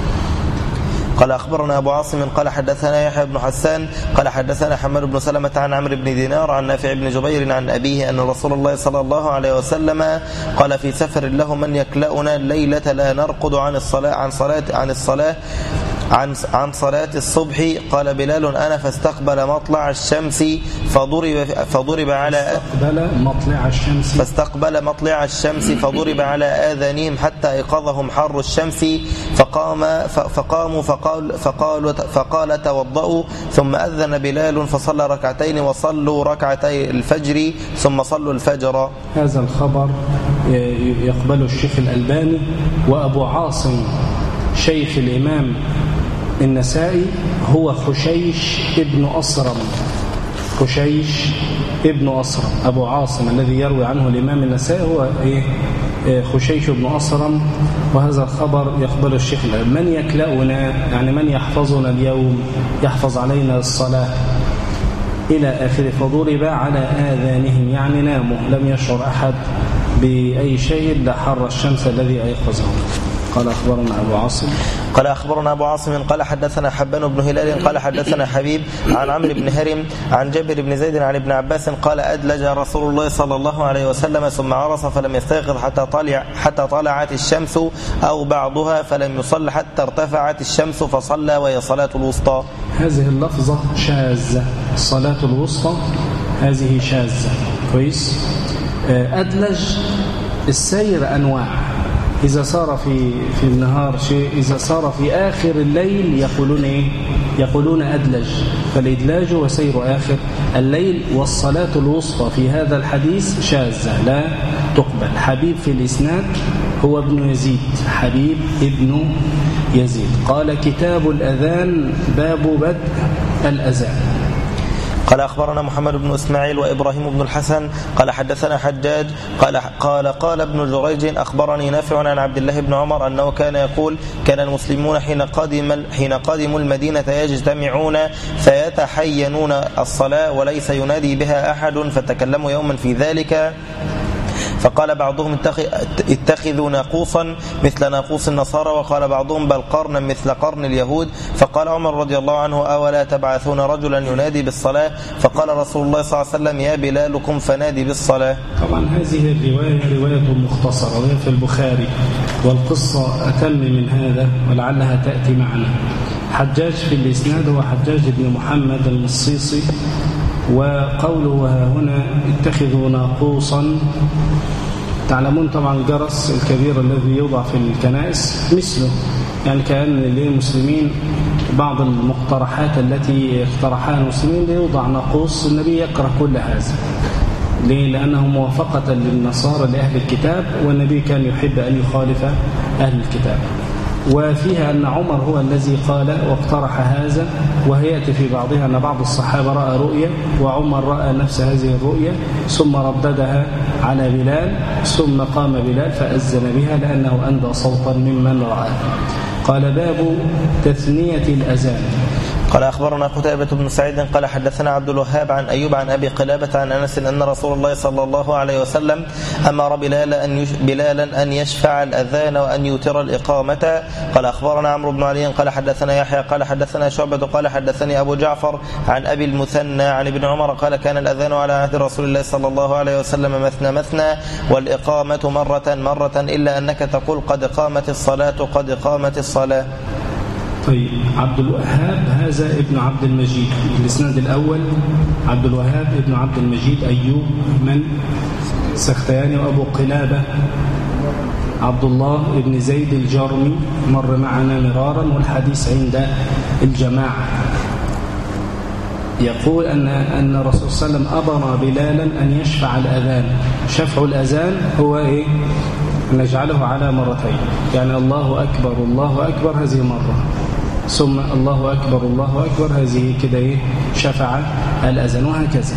قال أخبرنا أبو عاصم قال حدثنا يحيى بن حسان قال حدثنا حماد بن سلمة عن عمرو بن دينار عن نافع بن جبير عن أبيه أن رسول الله صلى الله عليه وسلم قال في سفر له من يكلأنا الليلة لا نرقد عن الصلاة عن صلاة عن الصلاة عن عن صلاة الصبح. قال بلال أنا فاستقبل مطلع الشمس فضرب فضرب على فاستقبل مطلع الشمس فاستقبل مطلع الشمس فضرب على آذانهم حتى أيقظهم حر الشمس فقام فقاموا فقال فقال فقال توضؤوا ثم أذن بلال فصلى ركعتين وصلوا ركعتي الفجر ثم صلوا الفجر. هذا الخبر يقبله الشيخ الألباني. وأبو عاصم شيخ الإمام النسائي هو خشيش ابن أصرم خشيش ابن أصرم أبو عاصم الذي يروي عنه الإمام النسائي هو إيه خشيش ابن أصرم. وهذا الخبر يقبل الشيخ من يكلأنا يعني من يحفظنا اليوم يحفظ علينا الصلاة إلى آخر. فضرب على آذانهم يعني ناموا لم يشعر أحد بأي شيء إلا حر الشمس الذي أيقظهم. قال أخبرنا أبو عاصم قال أخبرنا أبو عاصم قال حدثنا حبان بن هلال قال حدثنا حبيب عن عمرو بن هرم عن جابر بن زيد عن ابن عباس قال أدلج رسول الله صلى الله عليه وسلم ثم عرس فلم يستيقظ حتى طلع حتى طلعت الشمس أو بعضها فلم يصل حتى ارتفعت الشمس فصلى وهي صلاة الوسطى. هذه اللفظة شاذة. الصلاة الوسطى هذه شاذة. كويس. أدلج السير أنواع. إذا صار في في النهار شيء إذا صار في آخر الليل يقولون إيه؟ يقولون أدلج. فالإدلاج وسير آخر الليل. والصلاة الوسطى في هذا الحديث شاذة لا تقبل. حبيب في الإسناد هو ابن يزيد حبيب ابن يزيد. قال كتاب الأذان باب بدء الأذان. قال أخبرنا محمد بن إسماعيل وإبراهيم بن الحسن قال حدثنا حجاج قال قال قال ابن جريج أخبرني نافع عن عبد الله بن عمر أنه كان يقول كان المسلمون حين قدم حين قدموا المدينة يجتمعون فيتحينون الصلاة وليس ينادي بها أحد فتكلموا يوما في ذلك فقال بعضهم اتخذوا ناقوسا مثل ناقوس النصارى وقال بعضهم بل قرنا مثل قرن اليهود. فقال عمر رضي الله عنه أولا تبعثون رجلا ينادي بالصلاة؟ فقال رسول الله صلى الله عليه وسلم يا بلالكم فنادي بالصلاة. طبعا هذه الرواية رواية مختصرة وهي في البخاري والقصة أتم من هذا ولعلها تأتي معنا. حجاج في الإسناد هو حجاج بن محمد المصيصي. وقوله هنا اتخذوا ناقوسا تعلمون طبعا الجرس الكبير الذي يوضع في الكنائس مثله يعني كأن للمسلمين بعض المقترحات التي اقترحها المسلمين ليوضع ناقوس. النبي يكره كل هذا. ليه؟ لأنه موافقة للنصارى لأهل الكتاب والنبي كان يحب أن يخالف أهل الكتاب. وفيها أن عمر هو الذي قال واقترح هذا. وهيأتي في بعضها أن بعض الصحابة رأى رؤية وعمر رأى نفس هذه الرؤية ثم رددها على بلال ثم قام بلال فأذن بها لأنه أندى صوتا ممن رأى. قال باب تثنية الأذان. قال أخبرنا قتيبة بن سعيد قال حدثنا عبد الوهاب عن أيوب عن أبي قلابة عن أنس أن رسول الله صلى الله عليه وسلم أمر بلالا أن بلالا أن يشفع الأذان وأن يوتر الإقامة. قال أخبرنا عمرو بن علي قال حدثنا يحيى قال حدثنا شعبة قال حدثني أبو جعفر عن أبي المثنى عن ابن عمر قال كان الأذان على عهد رسول الله صلى الله عليه وسلم مثنى مثنى والإقامة مرة مرة إلا أنك تقول قد قامت الصلاة قد قامت الصلاة. طيب، عبد الوهاب هذا ابن عبد المجيد. الاسناد الأول عبد الوهاب ابن عبد المجيد أيوب من سختياني، وأبو قلابة عبد الله ابن زيد الجرمي مر معنا مرارا والحديث عند الجماعة. يقول أن أن الرسول صلى الله عليه وسلم أمر بلالا أن يشفع الأذان. شفع الأذان هو إيه؟ نجعله على مرتين، يعني الله أكبر الله أكبر هذه مرة، ثم الله أكبر الله أكبر هذه كده إيه؟ شفع الأذان، وهكذا.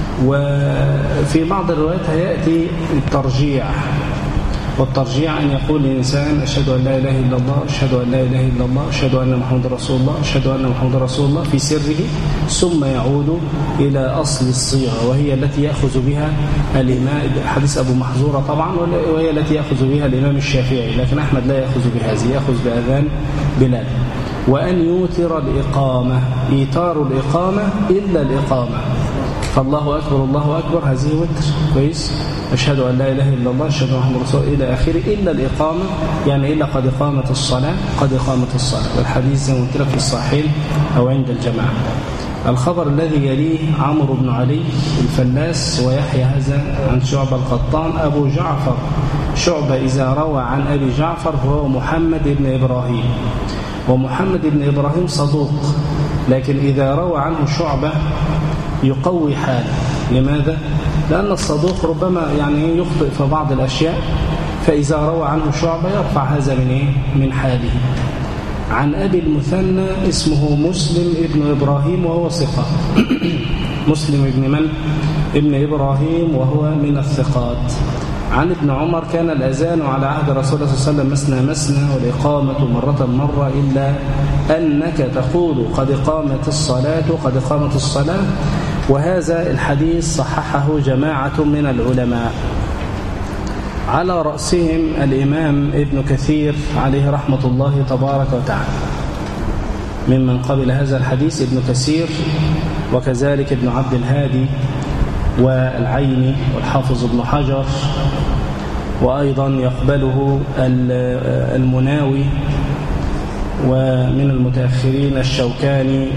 وفي بعض الروايات يأتي الترجيع، والترجيع أن يقول الإنسان أشهد أن لا إله إلا الله أشهد أن لا إله إلا الله أشهد أن محمد رسول الله أشهد أن محمد رسول الله في سره، ثم يعود إلى أصل الصيغة وهي التي يأخذ بها الإمام، حديث أبو محذورة طبعا، وهي التي يأخذ بها الإمام الشافعي، لكن أحمد لا يأخذ بهذه، يأخذ بأذان بلال. وأن يوتر الإقامة، إيتار الإقامة إلا الإقامة، فالله أكبر الله أكبر هذه وتر، كويس، أشهد أن لا إله إلا الله أشهد أن محمد رسول الله إلى آخره، إلا الإقامة، يعني إلا قد قامت الصلاة قد قامت الصلاة. والحديث زي ما قلت لك في الصحيح أو عند الجماعة. الخبر الذي يليه عمرو بن علي الفلاس ويحيى هذا عن شعبة القطان أبو جعفر. شعبة إذا روى عن أبي جعفر فهو محمد بن إبراهيم، ومحمد بن إبراهيم صدوق، لكن إذا روى عنه شعبة يقوي حاله. لماذا؟ لأن الصدوق ربما يعني يخطئ في بعض الأشياء، فإذا روى عنه شعبة يرفع هذا من إيه؟ من حاله. عن أبي المثنى اسمه مسلم ابن إبراهيم وهو ثقة. مسلم ابن من؟ ابن إبراهيم وهو من الثقات. عن ابن عمر كان الأذان على عهد رسول الله صلى الله عليه وسلم مثنى مثنى والإقامة مرة مرة إلا أنك تقول قد قامت الصلاة قد قامت الصلاة. وهذا الحديث صححه جماعة من العلماء، على رأسهم الإمام ابن كثير عليه رحمة الله تبارك وتعالى. ممن قبل هذا الحديث ابن كثير، وكذلك ابن عبد الهادي والعيني والحافظ ابن حجر، وأيضا يقبله المناوي، ومن المتأخرين الشوكاني،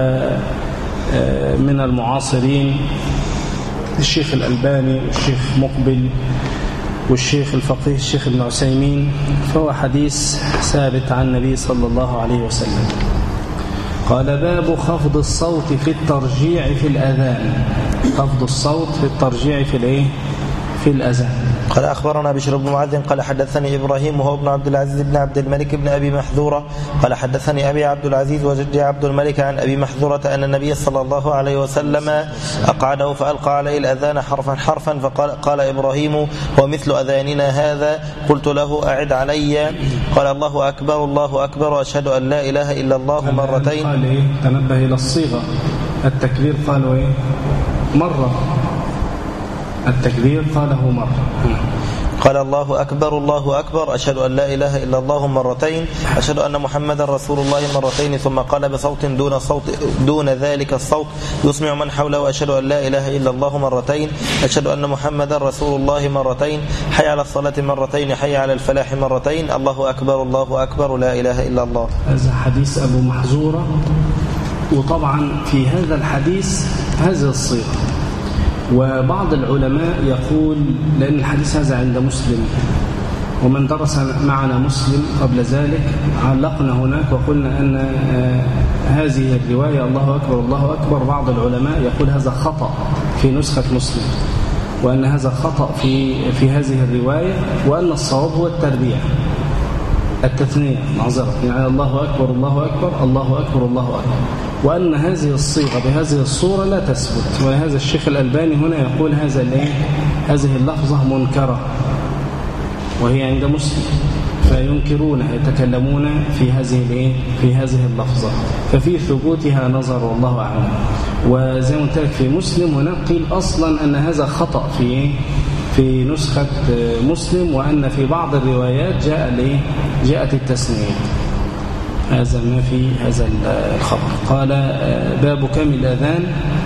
ومن المعاصرين الشيخ الألباني والشيخ مقبل والشيخ الفقيه الشيخ ابن عثيمين. فهو حديث ثابت عن النبي صلى الله عليه وسلم. قال باب خفض الصوت في الترجيع في الأذان. خفض الصوت في الترجيع في الايه؟ في الأذان. قال أخبرنا بشر بن معاذ قال حدثني إبراهيم وهو ابن عبد العزيز بن عبد الملك بن أبي محذورة قال حدثني أبي عبد العزيز وجدي عبد الملك عن أبي محذورة أن النبي صلى الله عليه وسلم أقعده فألقى عليه الأذان حرفا حرفا، فقال قال إبراهيم ومثل أذاننا هذا. قلت له أعد علي. قال الله أكبر الله أكبر وأشهد أن لا إله إلا الله مرتين. قال إيه؟ تنبه إلى الصيغة. التكبير قالوا إيه؟ مرة. التكبير قاله مرة. قال الله أكبر الله أكبر أشهد أن لا إله إلا الله مرتين، أشهد أن محمدا رسول الله مرتين، ثم قال بصوت دون صوت دون ذلك الصوت يسمع من حوله أشهد أن لا إله إلا الله مرتين، أشهد أن محمدا رسول الله مرتين، حي على الصلاة مرتين، حي على الفلاح مرتين، الله أكبر الله أكبر لا إله إلا الله. هذا حديث أبو محذورة. وطبعا في هذا الحديث هذه الصيغة، وبعض العلماء يقول لأن الحديث هذا عند مسلم، ومن درس معنا مسلم قبل ذلك علقنا هناك وقلنا أن هذه الرواية الله أكبر الله أكبر بعض العلماء يقول هذا خطأ في نسخة مسلم، وأن هذا خطأ في في هذه الرواية، وأن الصواب هو التربيع التثنية معذرة، يعني الله أكبر الله أكبر الله أكبر الله أكبر، وأن هذه الصيغة بهذه الصورة لا تثبت. ولهذا الشيخ الألباني هنا يقول هذا الايه؟ هذه اللفظة منكرة وهي عند مسلم، فينكرونها يتكلمون في هذه في هذه اللفظة، ففي ثبوتها نظر والله أعلم. وزي ما قلت لك في مسلم هناك قيل أصلا أن هذا خطأ في في نسخة مسلم، وأن في بعض الروايات جاء جاءت التسمية. هذا ما في هذا الخبر. قال باب كم الأذان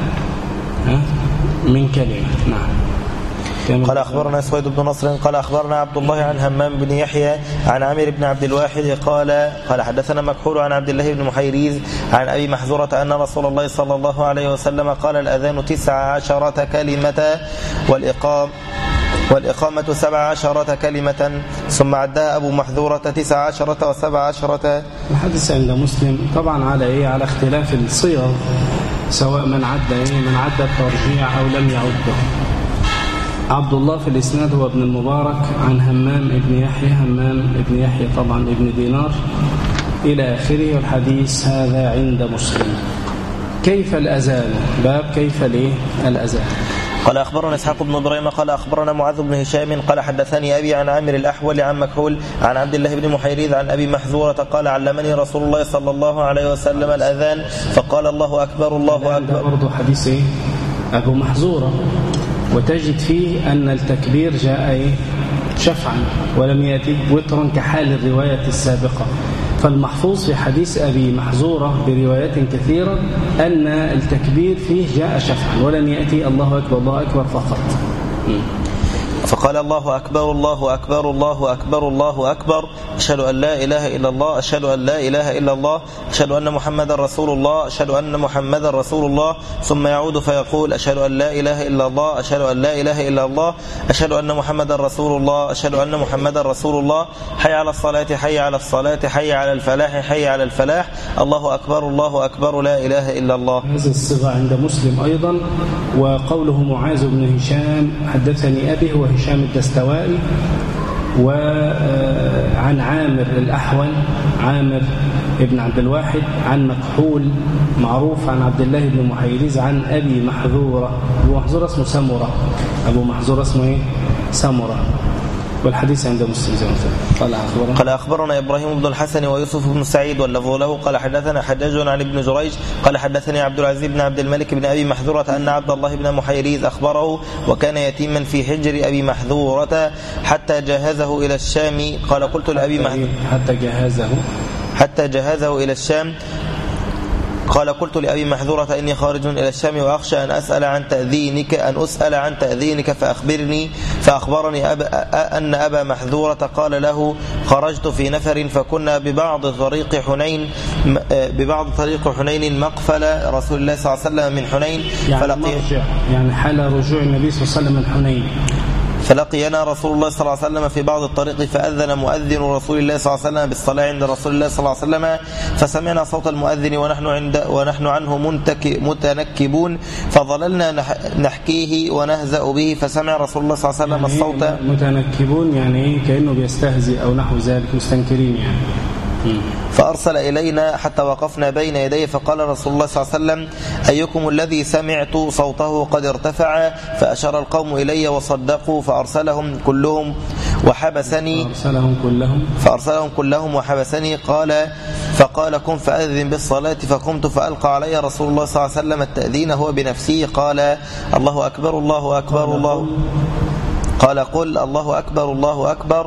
من كلمة. نعم. قال أخبرنا سويد بن نصر قال أخبرنا عبد الله عن همام بن يحيى عن عامر بن عبد الواحد قال قال حدثنا مكحول عن عبد الله بن محيريز عن أبي محذورة أن رسول الله صلى الله عليه وسلم قال الأذان تسع عشرة كلمة والإقام والإقامة سبع عشرة كلمة، ثم عدها أبو محذورة تسع عشرة وسبع عشرة. الحديث عند مسلم طبعا على إيه على اختلاف الصيغ، سواء من عد إيه من عد الترجيع أو لم يعده. عبد الله في الإسناد هو ابن المبارك عن همام ابن يحيى، همام ابن يحيى طبعا ابن دينار إلى آخره. والحديث هذا عند مسلم. كيف الأذان؟ باب كيف ليه الأذان. قال أخبرنا إسحاق بن إبراهيم قال أخبرنا معاذ بن هشام قال حدثني أبي عن عامر الأحول عن مكحول عن عبد الله بن محيريز عن أبي محذورة قال علمني رسول الله صلى الله عليه وسلم الأذان فقال الله أكبر الله أكبر. برضو حديث إيه؟ أبو محذورة، وتجد فيه أن التكبير جاء شفعا ولم يأتي وترا كحال الرواية السابقة. فالمحفوظ في حديث أبي محذورة بروايات كثيرة أن التكبير فيه جاء شفعا ولم يأتي الله أكبر الله أكبر فقط. فقال الله أكبر الله أكبر الله أكبر الله أكبر أشهد أن لا إله إلا الله أشهد أن لا إله إلا الله أشهد أن محمد رسول الله أشهد أن محمد رسول الله، ثم يعود فيقول أشهد أن لا إله إلا الله أشهد أن لا إله إلا الله أشهد أن محمد رسول الله أشهد أن محمد رسول الله، حي على الصلاة حي على الصلاة حي على الفلاح حي على الفلاح، الله أكبر الله أكبر لا إله إلا الله. هذه الصيغة عند مسلم أيضا. وقوله معاذ بن هشام حدثني أبي هو هشام الدستوائي، وعن عامر الأحول عامر ابن عبد الواحد عن مكحول معروف عن عبد الله بن محيريز عن أبي محذورة. أبو محذورة اسمه سمرة، أبو محذورة اسمه إيه؟ سمرة. والحديث عند مسلم زي ما قال. أخبرنا قال أخبرنا إبراهيم بن الحسن ويوسف بن سعيد واللفظ له قال حدثنا حجاج عن ابن جريج قال حدثني عبد العزيز بن عبد الملك بن أبي محذورة أن عبد الله بن محيريز أخبره وكان يتيما في حجر أبي محذورة حتى جهزه إلى الشام. قال قلت لأبي محذورة حتى جهزه حتى جهزه إلى الشام قال قلت لأبي محذورة إني خارج إلى الشام وأخشى أن أسأل عن تأذينك أن أسأل عن تأذينك فأخبرني. فأخبرني أب أن أبا محذورة قال له خرجت في نفر فكنا ببعض طريق حنين ببعض طريق حنين مقفل رسول الله صلى الله عليه وسلم من حنين يعني فلقي يعني حال رجوع النبي صلى الله عليه وسلم من حنين فلقينا رسول الله صلى الله عليه وسلم في بعض الطريق فأذن مؤذن رسول الله صلى الله عليه وسلم بالصلاة عند رسول الله صلى الله عليه وسلم فسمعنا صوت المؤذن ونحن عند ونحن عنه متنكبون فظللنا نحكيه ونهزأ به فسمع رسول الله صلى الله عليه وسلم يعني الصوت. متنكبون يعني كأنه بيستهزئ أو نحو ذلك، مستنكرين يعني. فأرسل إلينا حتى وقفنا بين يديه فقال رسول الله صلى الله عليه وسلم أيكم الذي سمعت صوته قد ارتفع؟ فأشار القوم إلي وصدقوا فأرسلهم كلهم وحبسني فأرسلهم كلهم فأرسلهم كلهم وحبسني. قال فقال كن فأذن بالصلاة فقمت فألقى علي رسول الله صلى الله عليه وسلم التأذين هو بنفسه قال الله أكبر الله أكبر الله قال قل الله أكبر الله أكبر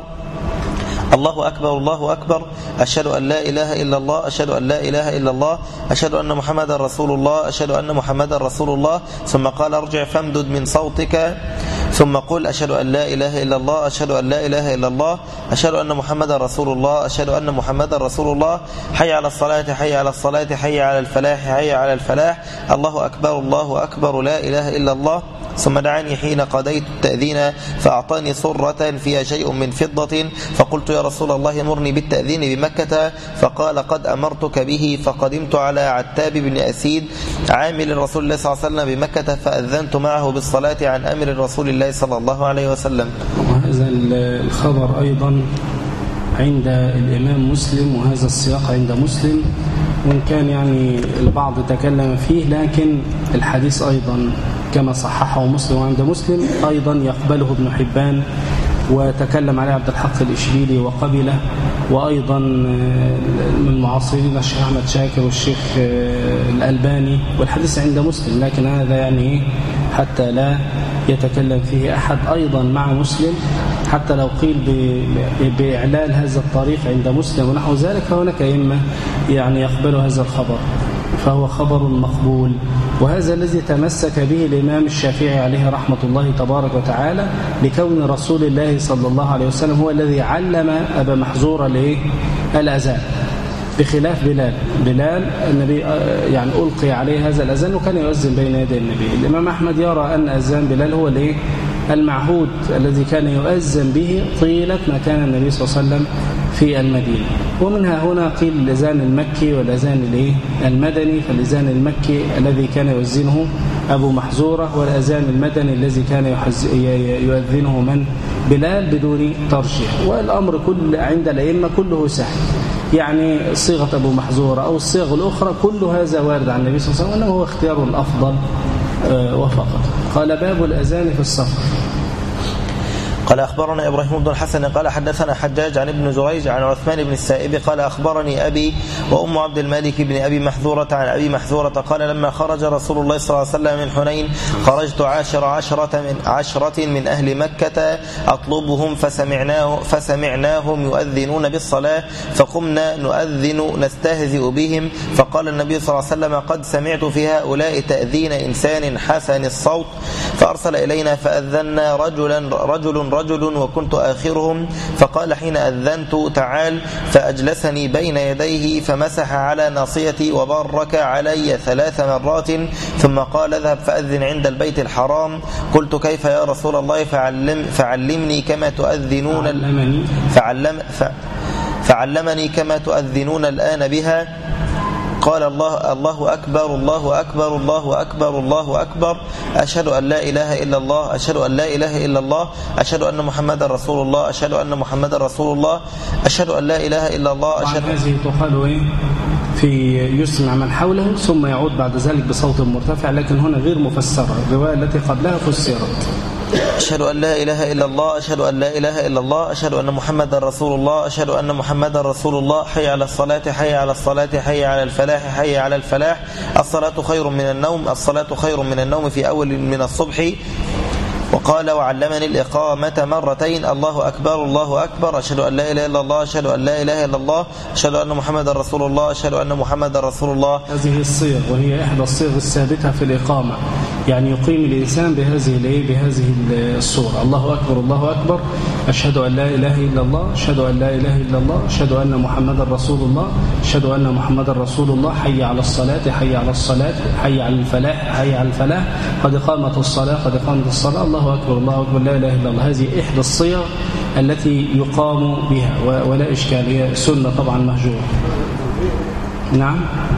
الله أكبر الله أكبر أشهد أن لا إله إلا الله أشهد أن لا إله إلا الله أشهد أن محمد رسول الله أشهد أن محمد رسول الله. ثم قال ارجع فامدد من صوتك ثم قل أشهد أن لا إله إلا الله أشهد أن لا إله إلا الله أشهد أن محمد رسول الله أشهد أن محمد رسول الله حي على الصلاة حي على الصلاة حي على الفلاح حي على الفلاح الله أكبر الله أكبر لا إله إلا الله. ثم دعاني حين قضيت التأذين فأعطاني صرة فيها شيء من فضة فقلت يا رسول الله مرني بالتأذين بمكة فقال قد أمرتك به. فقدمت على عتاب بن أسيد عامل رسول الله صلى الله عليه وسلم بمكة فأذنت معه بالصلاة عن أمر رسول الله صلى الله عليه وسلم. وهذا الخبر أيضا عند الإمام مسلم وهذا السياق عند مسلم، وإن كان يعني البعض تكلم فيه لكن الحديث أيضا كما صححه مسلم وعند مسلم أيضا يقبله ابن حبان وتكلم عليه عبد الحق الإشبيلي وقبله، وأيضا من معاصرين الشيخ أحمد شاكر والشيخ الألباني، والحديث عند مسلم، لكن هذا يعني حتى لا يتكلم فيه أحد أيضا مع مسلم، حتى لو قيل بإعلال هذا الطريق عند مسلم ونحو ذلك، فهناك أئمة يعني يقبل هذا الخبر، فهو خبر مقبول. وهذا الذي تمسك به الإمام الشافعي عليه رحمة الله تبارك وتعالى، لكون رسول الله صلى الله عليه وسلم هو الذي علم أبا محذور الأذان، بخلاف بلال. بلال النبي يعني ألقي عليه هذا الأذان وكان يؤذن بين يدي النبي. الإمام أحمد يرى أن أذان بلال هو الايه المعهود الذي كان يؤذن به طيلة ما كان النبي صلى الله عليه وسلم في المدينة. ومنها هنا قيل الأذان المكي والأذان المدني، فالأذان المكي الذي كان يؤذنه أبو محذورة، والأذان المدني الذي كان يؤذنه من بلال بدون ترجيح. والأمر كل عند الأئمة كله سهل، يعني صيغة أبو محذورة أو الصيغ الأخرى كل هذا وارد عن النبي صلى الله عليه وسلم، وأنه هو اختيار الأفضل وفقط. قال باب الأذان في السفر. قال أخبرنا إبراهيم بن الحسن قال حدثنا حجاج عن ابن جريج عن عثمان بن السائب قال أخبرني أبي وأم عبد الملك بن أبي محذورة عن أبي محذورة قال لما خرج رسول الله صلى الله عليه وسلم من حنين خرجت عاشر عشرة من, عشرة من أهل مكة أطلبهم فسمعناه فسمعناهم يؤذنون بالصلاة فقمنا نؤذن نستهزئ بهم، فقال النبي صلى الله عليه وسلم قد سمعت في هؤلاء تأذين إنسان حسن الصوت، فأرسل إلينا فأذنا رجلا رجل رجل وكنت آخرهم، فقال حين أذنت تعال، فأجلسني بين يديه فمسح على ناصيتي وبارك علي ثلاث مرات، ثم قال اذهب فأذن عند البيت الحرام. قلت كيف يا رسول الله؟ فعلم فعلمني كما تؤذنون فعلم فعلمني كما تؤذنون الآن بها. قال الله الله أكبر الله أكبر الله أكبر الله أكبر، أشهد أن لا إله إلا الله أشهد أن لا إله إلا الله أشهد أن محمدا رسول الله أشهد أن محمدا رسول الله أشهد أن لا إله إلا الله أشهد. هذه تقال إيه في يسمع من حوله ثم يعود بعد ذلك بصوت مرتفع، لكن هنا غير مفسرة، الرواية التي قبلها فسرت. أشهد أن لا إله إلا الله أشهد أن لا إله إلا الله أشهد أن محمدا رسول الله أشهد أن محمدا رسول الله حي على الصلاة حي على الصلاة حي على الفلاح حي على الفلاح، الصلاة خير من النوم الصلاة خير من النوم في أول من الصبح. وقال وعلمني الإقامة مرتين، الله أكبر الله أكبر أشهد أن لا إله إلا الله أشهد أن لا إله إلا الله أشهد أن محمدا رسول الله أشهد أن محمدا رسول الله. هذه الصيغ وهي إحدى الصيغ الثابتة في الإقامة، يعني يقيم الإنسان بهذه بهذه الصورة: الله أكبر الله أكبر أشهد أن لا إله إلا الله أشهد أن لا إله إلا الله أشهد أن محمدا رسول الله أشهد أن محمدا رسول الله حي على الصلاة حي على الصلاة حي على الفلاح حي على الفلاح قد قامت الصلاة قد قامت الصلاة الله أكبر الله أكبر لا إله إلا الله. هذه إحدى الصيغ التي يقام بها ولا إشكال، هي سنة طبعا مهجورة. نعم،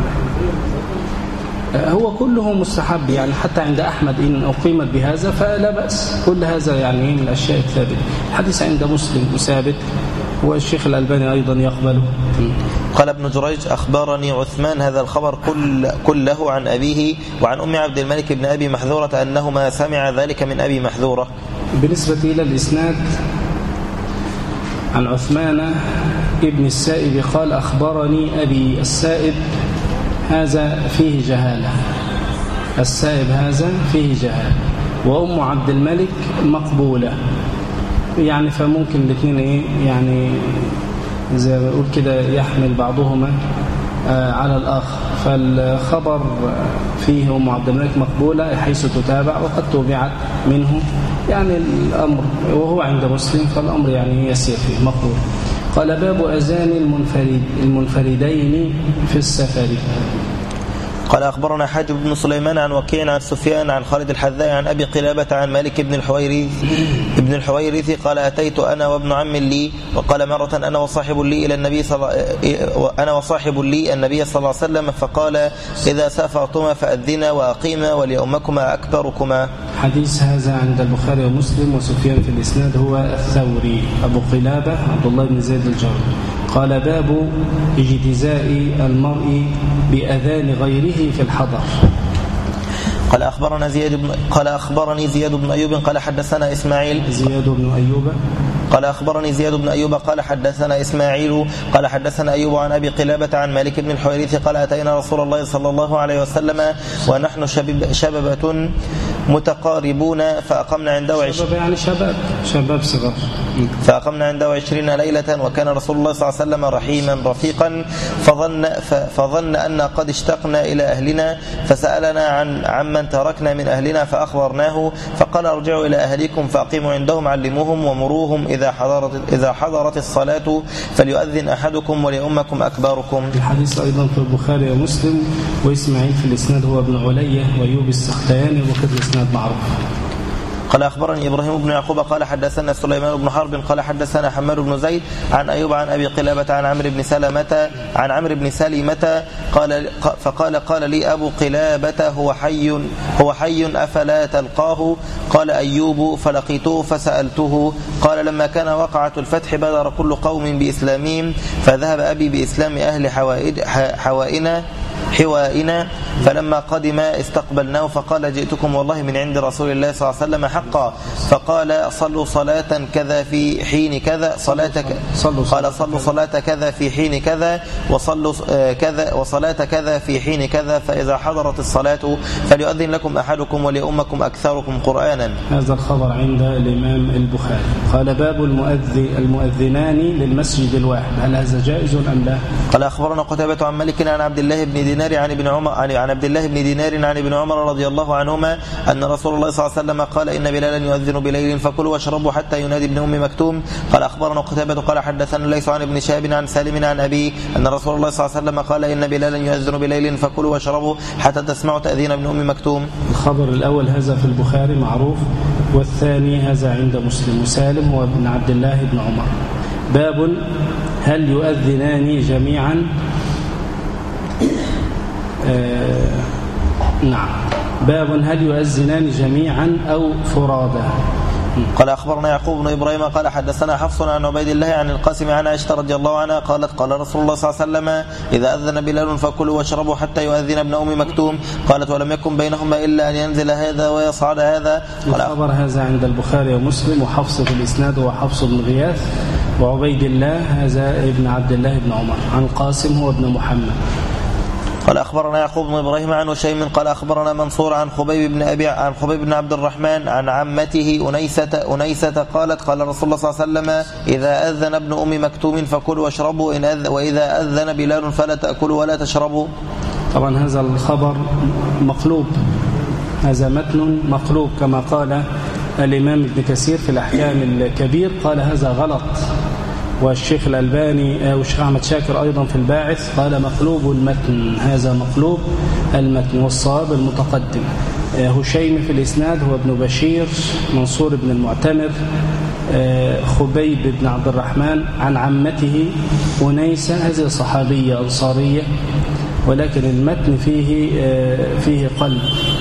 هو كله مستحب، يعني حتى عند أحمد إن أقيمت بهذا فلا بأس، كل هذا يعني من الأشياء الثابتة. الحديث عند مسلم ثابت، والشيخ الألباني أيضا يقبله. قال ابن جريج أخبرني عثمان هذا الخبر كل كله عن أبيه وعن أم عبد الملك بن أبي محذورة أنهما سمع ذلك من أبي محذورة. بالنسبة إلى الإسناد عن عثمان ابن السائب قال أخبرني أبي السائب، هذا فيه جهالة، السائب هذا فيه جهالة، وأم عبد الملك مقبولة، يعني فممكن الاثنين ايه يعني زي ما بقول كده يحمل بعضهما على الآخر، فالخبر فيه أم عبد الملك مقبولة حيث تتابع وقد تبعت منه، يعني الأمر وهو عند مسلم فالأمر يعني يسير فيه مقبول. قال باب أذان المنفرد المنفردين في السفر. قال أخبرنا حاج بن سليمان عن وكيع عن سفيان عن خالد الحذاء عن أبي قلابة عن مالك بن الحويرث ابن الحويرث قال أتيت أنا وابن عم لي، وقال مرة أنا وصاحب لي إلى النبي صلى أنا وصاحب لي النبي صلى الله عليه وسلم، فقال إذا سافرتما فأذنا وأقيما وليؤمكما أكبركما. حديث هذا عند البخاري ومسلم، وسفيان في الإسناد هو الثوري أبو قلابة عبد الله بن زيد الجرمي. قال باب اجتزاء المرء بأذان غيره في الحضر. قال أخبرنا زياد بن قال أخبرني زياد بن أيوب قال حدثنا إسماعيل زياد بن أيوب قال أخبرني زياد بن أيوب قال حدثنا إسماعيل قال حدثنا أيوب عن أبي قلابة عن مالك بن الحويرث قال أتينا رسول الله صلى الله عليه وسلم ونحن شبب شببة متقاربون فأقمنا عنده عشرين يعني شباب شباب صغار فأقمنا عنده عشرين ليلة وكان رسول الله صلى الله عليه وسلم رحيما رفيقا فظن, فظن أن قد اشتقنا إلى أهلنا فسألنا عن عمن تركنا من أهلنا فأخبرناه فقال ارجعوا إلى أهلكم فأقيموا عندهم علموهم ومروهم إذا حضرت, إذا حضرت الصلاة فليؤذن أحدكم وليؤمكم أكباركم. الحديث أيضا في البخاري ومسلم وإسماعيل في الإسناد هو ابن علية وأيوب السختياني وكذا الإسناد معروف. قال أخبرني إبراهيم بن يعقوب قال حدثنا سليمان بن حرب قال حدثنا حماد بن زيد عن أيوب عن أبي قلابة عن عمرو بن سلمة عن عمرو بن سلمة قال فقال قال لي أبو قلابة هو حي هو حي أفلا تلقاه قال أيوب فلقيته فسألته قال لما كان وقعة الفتح بدر كل قوم بإسلامهم فذهب أبي بإسلام أهل حوائنا حوائنا فلما قدم استقبلناه فقال جئتكم والله من عند رسول الله صلى الله عليه وسلم حقا فقال صلوا صلاة كذا في حين كذا صلاة قال صلوا صلاة كذا في حين كذا وصلوا كذا وصلاة كذا في حين كذا فإذا حضرت الصلاة فليؤذن لكم أحدكم وليؤمكم أكثركم قرآنا. هذا الخبر عند الإمام البخاري. قال باب المؤذن المؤذنان للمسجد الواحد هل هذا جائز أم لا؟ قال أخبرنا قتيبة عن مالك عن عبد الله بن دينار عن ابن عمر عن عبد الله بن دينار عن ابن عمر رضي الله عنهما أن رسول الله صلى الله عليه وسلم قال إن بلالا يؤذن بليل فكلوا واشربوا حتى ينادي ابن أم مكتوم. قال أخبرنا قتيبة قال حدثنا ليس عن ابن شهاب عن سالم عن أبي أن رسول الله صلى الله عليه وسلم قال إن بلالا يؤذن بليل فكلوا واشربوا حتى تسمعوا تأذين ابن أم مكتوم. الخبر الأول هذا في البخاري معروف والثاني هذا عند مسلم وسالم وابن عبد الله بن عمر. باب هل يؤذنان جميعا؟ آه نعم. باب هل يؤذنان جميعا أو فرادا؟ قال أخبرنا يعقوب بن إبراهيم قال حدثنا حفص عن عبيد الله عن القاسم عن عائشة رضي الله عنها قالت قال رسول الله صلى الله عليه وسلم إذا أذن بلال فكلوا واشربوا حتى يؤذن ابن أم مكتوم. قالت ولم يكن بينهما إلا أن ينزل هذا ويصعد هذا. الخبر هذا عند البخاري ومسلم وحفص في الإسناد وحفص بن غياث وعبيد الله هذا ابن عبد الله بن عمر عن القاسم هو ابن محمد. قال أخبرنا يعقوب بن إبراهيم عن وشيم قال أخبرنا منصور عن خبيب بن أبي عن خبيب بن عبد الرحمن عن عمته أنيسة أنيسة قالت قال رسول الله صلى الله عليه وسلم إذا أذن ابن أم مكتوم فكلوا واشربوا إن أذ وإذا أذن بلال فلا تأكلوا ولا تشربوا. طبعا هذا الخبر مقلوب هذا متن مقلوب كما قال الإمام ابن كثير في الأحكام الكبير قال هذا غلط والشيخ الألباني والشيخ أحمد شاكر أيضا في الباعث قال مقلوب المتن هذا مقلوب المتن والصواب المتقدم. هشيم في الإسناد هو ابن بشير منصور بن المعتمر خبيب بن عبد الرحمن عن عمته أنيسة هذه صحابية أنصارية ولكن المتن فيه فيه قلب.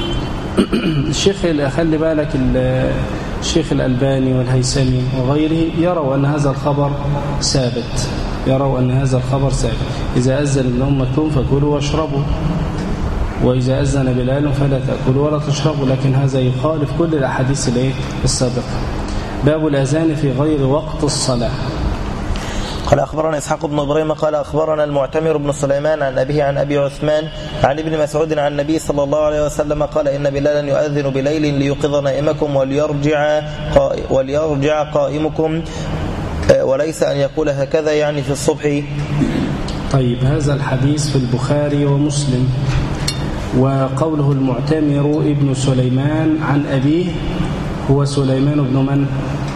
الشيخ خلي بالك الشيخ الألباني والهيثمي وغيره يروا أن هذا الخبر ثابت يروا أن هذا الخبر ثابت إذا أذن ابن أم مكتوم فكلوا واشربوا وإذا أذن بلال فلا تأكلوا ولا تشربوا لكن هذا يخالف كل الأحاديث السابقة. باب الأذان في غير وقت الصلاة. قال أخبرنا إسحاق بن إبراهيم قال أخبرنا المعتمر بن سليمان عن أبيه عن أبي عثمان عن ابن مسعود عن النبي صلى الله عليه وسلم قال إن بلالا يؤذن بليل ليوقظ نائمكم وليرجع وليرجع قائمكم وليس أن يقول هكذا يعني في الصبح. طيب هذا الحديث في البخاري ومسلم وقوله المعتمر ابن سليمان عن أبيه هو سليمان بن من؟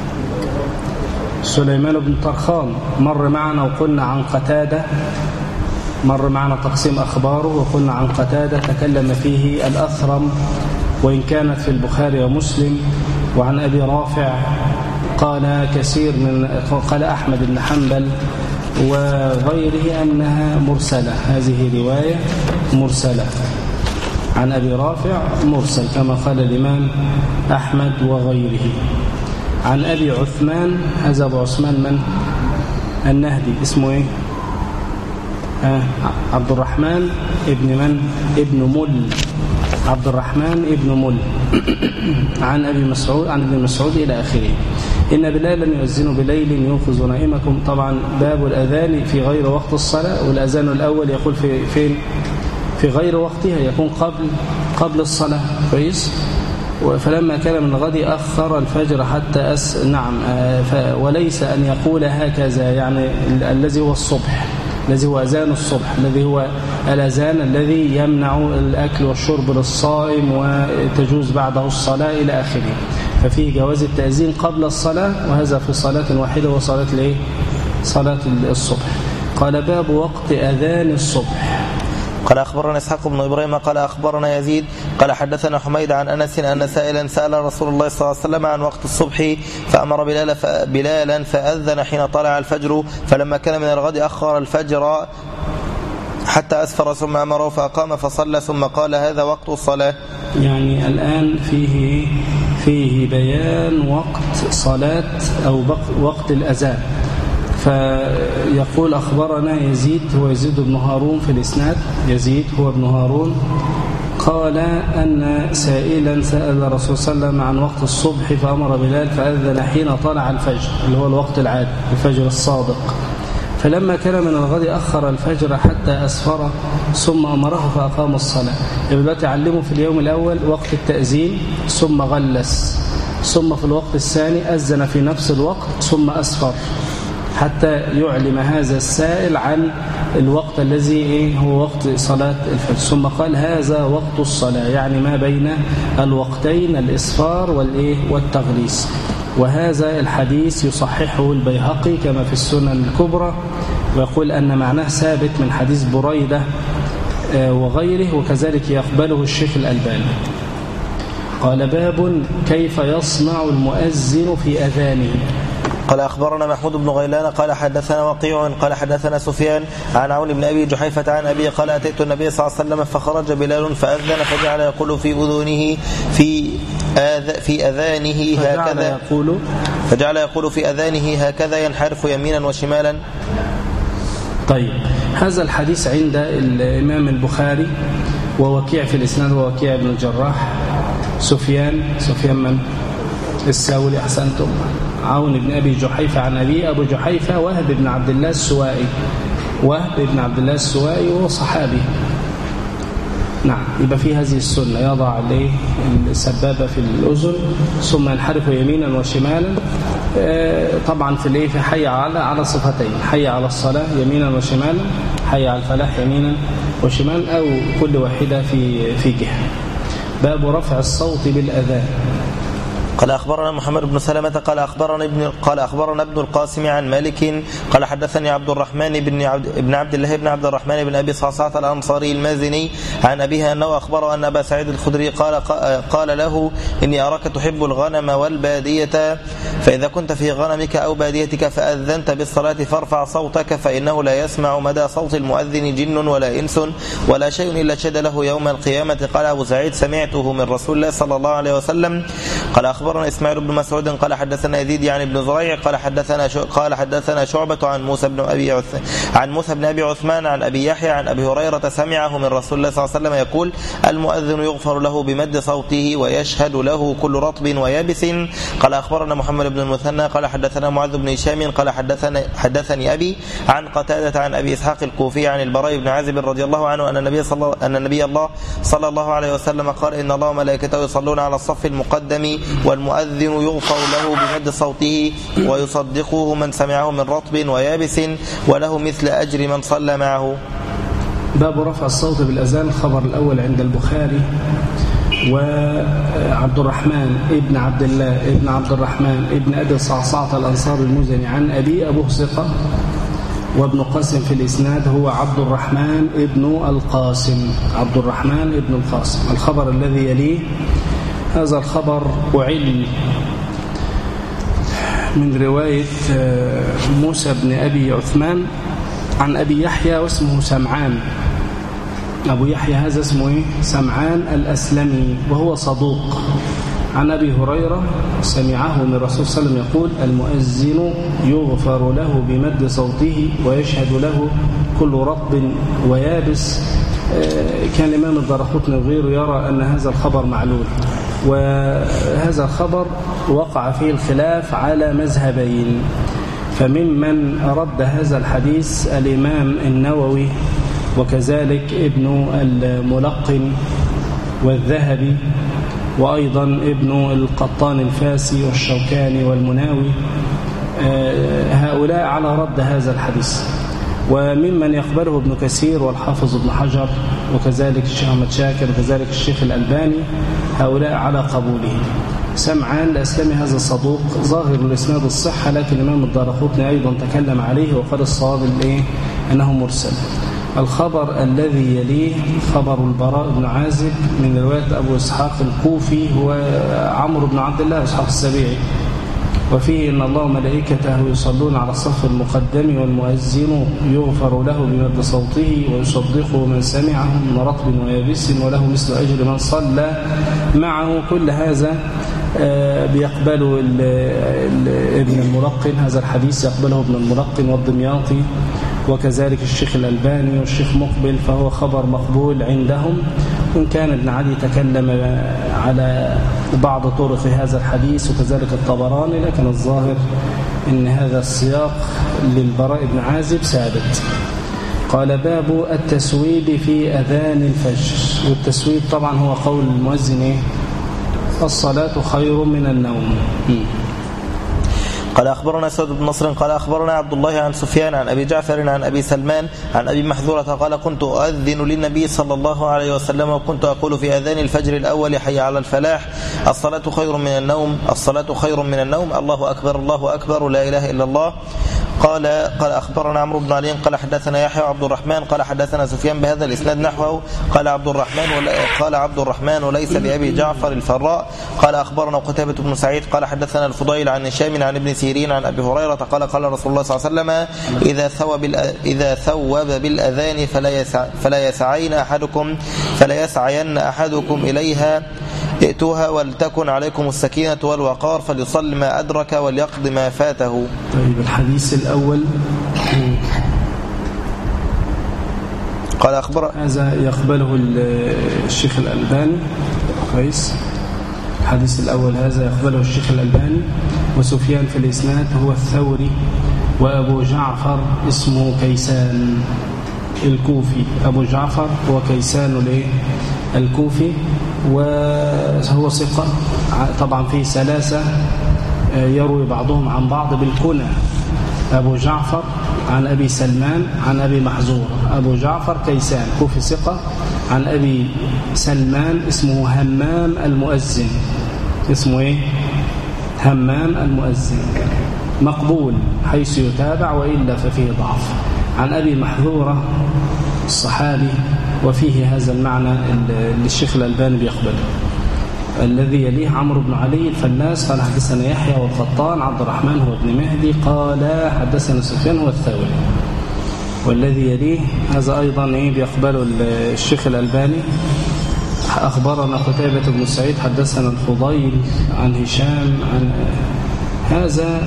سليمان بن طرخان مر معنا وقلنا عن قتادة مر معنا تقسيم أخباره وقلنا عن قتادة تكلم فيه الأثرم وإن كانت في البخاري ومسلم. وعن أبي رافع قال كثير من قال أحمد بن حنبل وغيره أنها مرسلة هذه رواية مرسلة عن أبي رافع مرسل كما قال الإمام أحمد وغيره. عن أبي عثمان هذا أبو عثمان من؟ النهدي اسمه إيه؟ آه عبد الرحمن ابن من؟ ابن مل عبد الرحمن ابن مل عن أبي مسعود عن ابن مسعود إلى آخره. إن بلالا يؤذن بليل يوقظ نائمكم. طبعا باب الأذان في غير وقت الصلاة، والأذان الأول يقول في فين في غير وقتها، يكون قبل قبل الصلاة. كويس. فلما كان من الغد أخر الفجر حتى أس نعم وليس أن يقول هكذا، يعني الذي هو الصبح، الذي هو أذان الصبح، الذي هو الأذان الذي يمنع الأكل والشرب للصائم وتجوز بعده الصلاة إلى آخره. ففيه جواز التأذين قبل الصلاة، وهذا في صلاة واحدة وصلاة الإيه؟ صلاة الصبح. قال باب وقت أذان الصبح. قال أخبرنا إسحاق بن إبراهيم قال أخبرنا يزيد قال حدثنا حميد عن أنس أن سائلا سأل رسول الله صلى الله عليه وسلم عن وقت الصبح فأمر بلال بلالا فأذن حين طلع الفجر، فلما كان من الغد أخر الفجر حتى أسفر ثم أمره فأقام فصلى ثم قال هذا وقت الصلاة. يعني الآن فيه فيه بيان وقت صلاة أو وقت الأذان. فيقول أخبرنا يزيد هو يزيد بن هارون في الإسناد، يزيد هو ابن هارون قال أن سائلا سأل الرسول صلى الله عليه وسلم عن وقت الصبح فأمر بلال فأذن حين طلع الفجر، اللي هو الوقت العادي الفجر الصادق. فلما كان من الغد أخر الفجر حتى أسفر ثم أمره فأقام الصلاة. يبقى تعلموا في اليوم الأول وقت التأذين ثم غلس، ثم في الوقت الثاني أذن في نفس الوقت ثم أسفر، حتى يعلم هذا السائل عن الوقت الذي هو وقت صلاة الفجر. ثم قال هذا وقت الصلاة، يعني ما بين الوقتين الإسفار والتغليس. وهذا الحديث يصححه البيهقي كما في السنن الكبرى، ويقول أن معناه ثابت من حديث بريدة وغيره، وكذلك يقبله الشيخ الألباني. قال باب كيف يصنع المؤذن في أذانه. قال أخبرنا محمود بن غيلان قال حدثنا وقيع قال حدثنا سفيان عن عون بن أبي جحيفة عن أبي قال أتيت النبي صلى الله عليه وسلم فخرج بلال فأذن فجعل يقول في أذنه في آذ في أذانه هكذا يقول فجعل يقول في أذانه هكذا ينحرف يمينا وشمالا. طيب، هذا الحديث عند الإمام البخاري ووكيع في الإسناد ووكيع بن الجراح. سفيان سفيان من الساولي أحسنتم، عون بن أبي جحيفة عن أبي أبو جحيفة وهب بن عبد الله السوائي، وهب بن عبد الله السوائي وهو صحابي. نعم، يبقى في هذه السنة يضع عليه السبابة في الأذن ثم ينحرف يمينا وشمالا. طبعا في الايه في حي على على صفتين، حي على الصلاة يمينا وشمالا، حي على الفلاح يمينا وشمالا، أو كل واحدة في في جهة. باب رفع الصوت بالأذان. قال أخبرنا محمد بن سلمة قال أخبرنا ابن قال أخبرنا ابن القاسم عن مالك قال حدثني عبد الرحمن بن عبد ابن عبد الله بن عبد الرحمن بن أبي صعصعة الأنصاري المازني عن أبيها أنه أخبره أن أبا سعيد الخدري قال قال له إني أراك تحب الغنم والبادية، فإذا كنت في غنمك أو باديتك فأذنت بالصلاة فارفع صوتك، فإنه لا يسمع مدى صوت المؤذن جن ولا إنس ولا شيء إلا شهد له يوم القيامة. قال أبو سعيد سمعته من رسول الله صلى الله عليه وسلم. قال أخبرنا إسماعيل بن مسعود قال حدثنا يزيد يعني بن زريع قال حدثنا قال حدثنا شعبة عن موسى بن أبي عثمان عن موسى بن أبي عثمان عن أبي يحيى عن أبي هريرة سمعه من رسول الله صلى الله عليه وسلم يقول المؤذن يغفر له بمد صوته ويشهد له كل رطب ويابس. قال أخبرنا محمد بن المثنى قال حدثنا معاذ بن هشام قال حدثنا حدثني أبي عن قتادة عن أبي إسحاق الكوفي عن البراء بن عازب رضي الله عنه أن النبي صلى أن النبي الله صلى الله عليه وسلم قال إن الله وملائكته يصلون على الصف المقدم والمؤذن يغفر له بمد صوته ويصدقه من سمعه من رطب ويابس وله مثل أجر من صلى معه. باب رفع الصوت بالأذان. الخبر الأول عند البخاري وعبد الرحمن ابن عبد الله ابن عبد الرحمن ابن أبي صعصعة الأنصاري المزني عن أبي أبوه ثقة، وابن قاسم في الإسناد هو عبد الرحمن ابن القاسم عبد الرحمن ابن القاسم. الخبر الذي يليه هذا الخبر أعل من رواية موسى بن أبي عثمان عن أبي يحيى واسمه سمعان. أبو يحيى هذا اسمه سمعان الأسلمي وهو صدوق. عن أبي هريرة سمعه من الرسول صلى الله عليه وسلم يقول المؤذن يغفر له بمد صوته ويشهد له كل رطب ويابس. كان الإمام الدارقطني وغيره يرى أن هذا الخبر معلول، وهذا الخبر وقع فيه الخلاف على مذهبين. فممن رد هذا الحديث الإمام النووي وكذلك ابن الملقن والذهبي وأيضا ابن القطان الفاسي والشوكاني والمناوي، هؤلاء على رد هذا الحديث. وممن يقبله ابن كثير والحافظ ابن حجر وكذلك الشيخ أحمد شاكر وكذلك الشيخ الألباني، هؤلاء على قبوله. سمعان الأسلمي هذا صدوق ظاهر الإسناد الصحة، لكن الإمام الدارقطني أيضا تكلم عليه وقال الصواب أنه مرسل. الخبر الذي يليه خبر البراء بن عازب من رواية أبو إسحاق الكوفي هو عمرو بن عبد الله إسحاق السبيعي، وفيه إن الله ملائكته يصلون على الصف المقدم والمؤذن يغفر له بمد صوته ويصدقه من سمعه من رطب ويابس وله مثل أجر من صلى معه. كل هذا بيقبله ابن الملقن، هذا الحديث يقبله ابن الملقن والدمياطي وكذلك الشيخ الألباني والشيخ مقبل، فهو خبر مقبول عندهم. وإن كان ابن عدي تكلم على بعض طرق هذا الحديث وكذلك الطبراني، لكن الظاهر ان هذا السياق للبراء بن عازب ثابت. قال باب التسويب في أذان الفجر. والتسويب طبعا هو قول المؤذن الصلاة خير من النوم. قال أخبرنا سعد بن نصر قال أخبرنا عبد الله عن سفيان عن أبي جعفر عن أبي سلمان عن أبي محذورة قال كنت أؤذن للنبي صلى الله عليه وسلم وكنت أقول في أذان الفجر الأول حي على الفلاح الصلاة خير من النوم الصلاة خير من النوم الله أكبر الله أكبر لا إله إلا الله. قال قال أخبرنا عمرو بن علي قال حدثنا يحيى وعبد الرحمن قال حدثنا سفيان بهذا الإسناد نحوه. قال عبد الرحمن قال عبد الرحمن وليس بأبي جعفر الفراء. قال أخبرنا قتيبة بن سعيد قال حدثنا الفضيل عن هشام عن ابن سيرين عن أبي هريرة قال قال رسول الله صلى الله عليه وسلم إذا ثوب إذا ثوب بالأذان فلا يسع فلا يسعين أحدكم فلا يسعين أحدكم إليها ائتوها ولتكن عليكم السكينة والوقار فليصل ما أدرك وليقض ما فاته. طيب الحديث الأول قال أخبر هذا يقبله الشيخ الألباني كويس. الحديث الأول هذا يقبله الشيخ الألباني. وسفيان في الإسناد هو الثوري وأبو جعفر اسمه كيسان الكوفي. أبو جعفر هو كيسان الكوفي وهو ثقة طبعا فيه ثلاثة يروي بعضهم عن بعض بالكنى. أبو جعفر عن أبي سلمان عن أبي محذور. أبو جعفر كيسان كوفي ثقة عن أبي سلمان اسمه همام المؤذن. اسمه إيه؟ همام المؤذن مقبول حيث يتابع وإلا ففيه ضعف. عن أبي محذورة الصحابي وفيه هذا المعنى اللي الشيخ الألباني بيقبله. الذي يليه عمرو بن علي الفلاس قال حدثنا يحيى والقطان عبد الرحمن هو ابن مهدي قال حدثنا سفيان هو الثوري. والذي يليه هذا أيضا إيه بيقبله الشيخ الألباني. أخبرنا قتيبة بن سعيد حدثنا الفضيل عن هشام عن هذا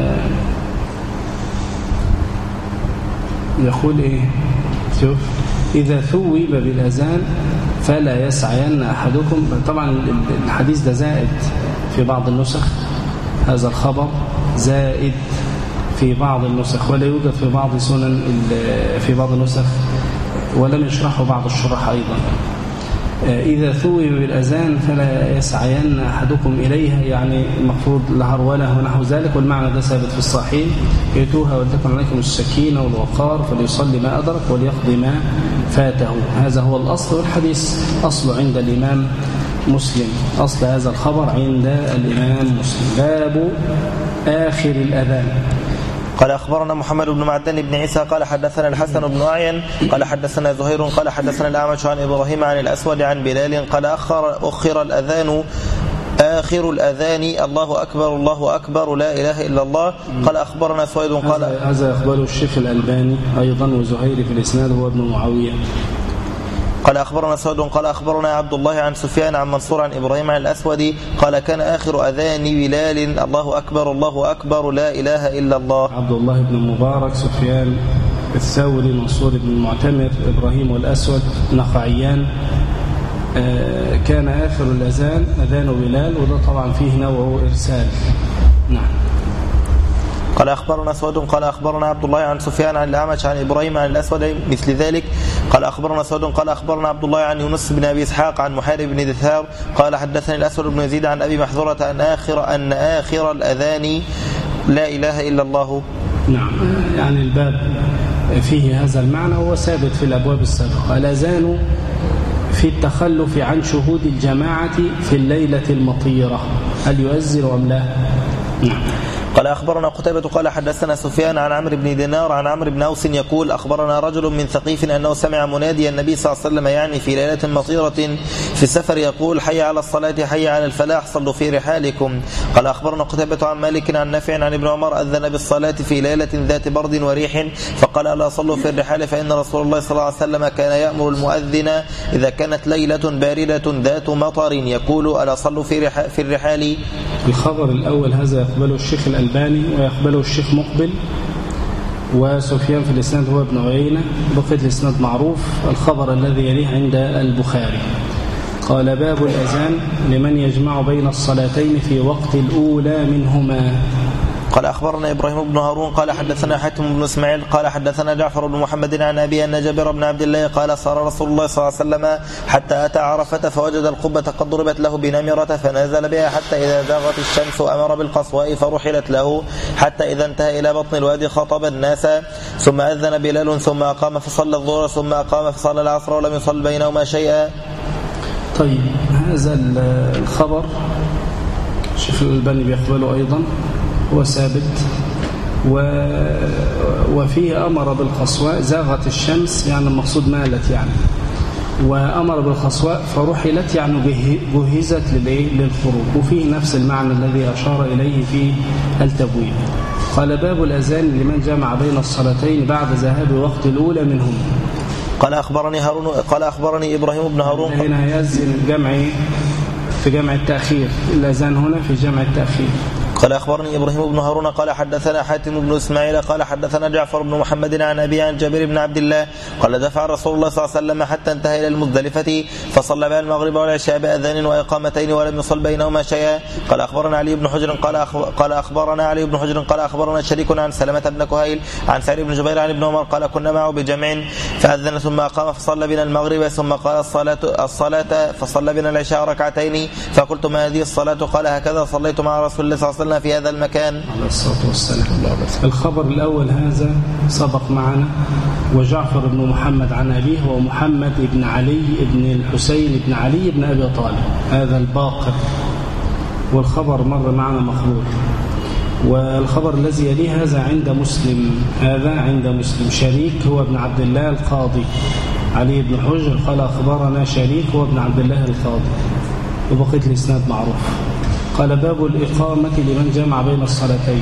يقول إيه شوف إذا ثوب بالأذان فلا يسعين أحدكم. طبعا الحديث ده زائد في بعض النسخ، هذا الخبر زائد في بعض النسخ ولا يوجد في بعض سنن في بعض النسخ ولم يشرحه بعض الشراح أيضا. إذا ثوب بالأذان فلا يسعين أحدكم إليها يعني المفروض لهرولة ونحو ذلك. والمعنى ده ثابت في الصحيح ائتوها ولتكن عليكم السكينة والوقار فليصلي ما أدرك وليقضي ما فاته. هذا هو الأصل. والحديث أصل عند الإمام مسلم. أصل هذا الخبر عند الإمام مسلم. باب آخر الأذان. قال أخبرنا محمد بن معدن بن عيسى قال حدثنا الحسن بن أعين قال حدثنا زهير قال حدثنا الأعمش عن إبراهيم عن الأسود عن بلال قال أخر, أخر الأذان آخر الأذان الله أكبر الله أكبر لا إله إلا الله. قال أخبرنا سويد قال هذا يخبره الشيخ الألباني أيضا وزهير في الإسناد هو ابن معاوية. قال أخبرنا سعد قال أخبرنا عبد الله عن سفيان عن منصور عن إبراهيم عن الأسود قال كان آخر أذان بلال الله أكبر الله أكبر لا إله إلا الله. عبد الله بن المبارك سفيان الثوري منصور بن المعتمر إبراهيم والأسود نخعيان كان آخر الأذان أذان بلال، وده طبعا فيه نوع إرسال. نعم. قال أخبرنا سود قال أخبرنا عبد الله عن سفيان عن الأعمش عن إبراهيم عن الأسود مثل ذلك. قال أخبرنا سود قال أخبرنا عبد الله عن يونس بن أبي إسحاق عن محارب بن دثار قال حدثني الأسود بن يزيد عن أبي محذورة أن آخر أن آخر الأذان لا إله إلا الله. نعم، يعني الباب فيه هذا المعنى، هو ثابت في الأبواب السابقة. الأذان في التخلف عن شهود الجماعة في الليلة المطيرة، هل يؤذن أم لا؟ نعم. قال أخبرنا قتيبة قال حدثنا سفيان عن عمرو بن دينار عن عمرو بن أوس يقول أخبرنا رجل من ثقيف أنه سمع منادي النبي صلى الله عليه وسلم يعني في ليلة مطيرة في السفر يقول حي على الصلاة حي على الفلاح صلوا في رحالكم. قال أخبرنا قتيبة عن مالك عن نافع عن ابن عمر أذن بالصلاة في ليلة ذات برد وريح فقال ألا صلوا في الرحال فإن رسول الله صلى الله عليه وسلم كان يأمر المؤذن إذا كانت ليلة باردة ذات مطر يقول ألا صلوا في في الرحال. الخبر الأول هذا يقبله الشيخ الألباني ويقبله الشيخ مقبل، وسفيان في الإسناد هو ابن عيينة، بقية الإسناد معروف. الخبر الذي يليه عند البخاري قال باب الأذان لمن يجمع بين الصلاتين في وقت الأولى منهما. قال أخبرنا إبراهيم بن هارون قال حدثنا حاتم بن إسماعيل قال حدثنا جعفر بن محمد عن أبي أن جابر بن عبد الله قال صار رسول الله صلى الله عليه وسلم حتى أتى عرفة فوجد القبة قد ضربت له بنمرة فنزل بها حتى إذا زاغت الشمس أمر بالقصواء فرحلت له حتى إذا انتهى إلى بطن الوادي خطب الناس ثم أذن بلال ثم أقام فصلى الظهر ثم أقام فصلى العصر ولم يصل بينهما شيئا. طيب، هذا الخبر الشيخ الألباني بيقبله أيضا، هو ثابت، و... وفيه أمر بالقصواء زاغت الشمس يعني المقصود مالت يعني، وأمر بالقصواء فرحلت يعني جهزت للخروج، وفيه نفس المعنى الذي أشار إليه في التبويب. قال باب الأذان لمن جمع بين الصلاتين بعد ذهاب وقت الأولى منهم. قال أخبرني هارون قال أخبرني إبراهيم بن هارون هنا يأذن جمعي في جمع التأخير، الأذان هنا في جمع التأخير. قال أخبرني إبراهيم بن هارون قال حدثنا حاتم بن إسماعيل قال حدثنا جعفر بن محمد عن أبي عن جابر بن عبد الله قال دفع رسول الله صلى الله عليه وسلم حتى انتهى إلى المزدلفة فصلى بها المغرب والعشاء بأذان وإقامتين ولم يصل بينهما شيئا. قال أخبرنا علي بن حجر قال قال أخبرنا علي بن حجر قال أخبرنا شريك عن سلمة بن كهيل عن سعيد بن جبير عن ابن عمر قال كنا معه بجمع فأذن ثم أقام فصلى بنا المغرب ثم قال الصلاة الصلاة فصلى بنا العشاء ركعتين فقلت ما هذه الصلاة قال هكذا صليت مع رسول الله صلى الله عليه وسلم في هذا المكان عليه الصلاة والسلام. الخبر الأول هذا سبق معنا، وجعفر بن محمد عن أبيه ومحمد بن علي بن الحسين بن علي بن أبي طالب، هذا الباقر، والخبر مر معنا مخلوط. والخبر الذي يليه هذا عند مسلم، هذا عند مسلم شريك هو ابن عبد الله القاضي، علي بن حجر قال أخبرنا شريك هو ابن عبد الله القاضي، وبقية الإسناد معروف. قال باب الإقامة لمن جمع بين الصلاتين.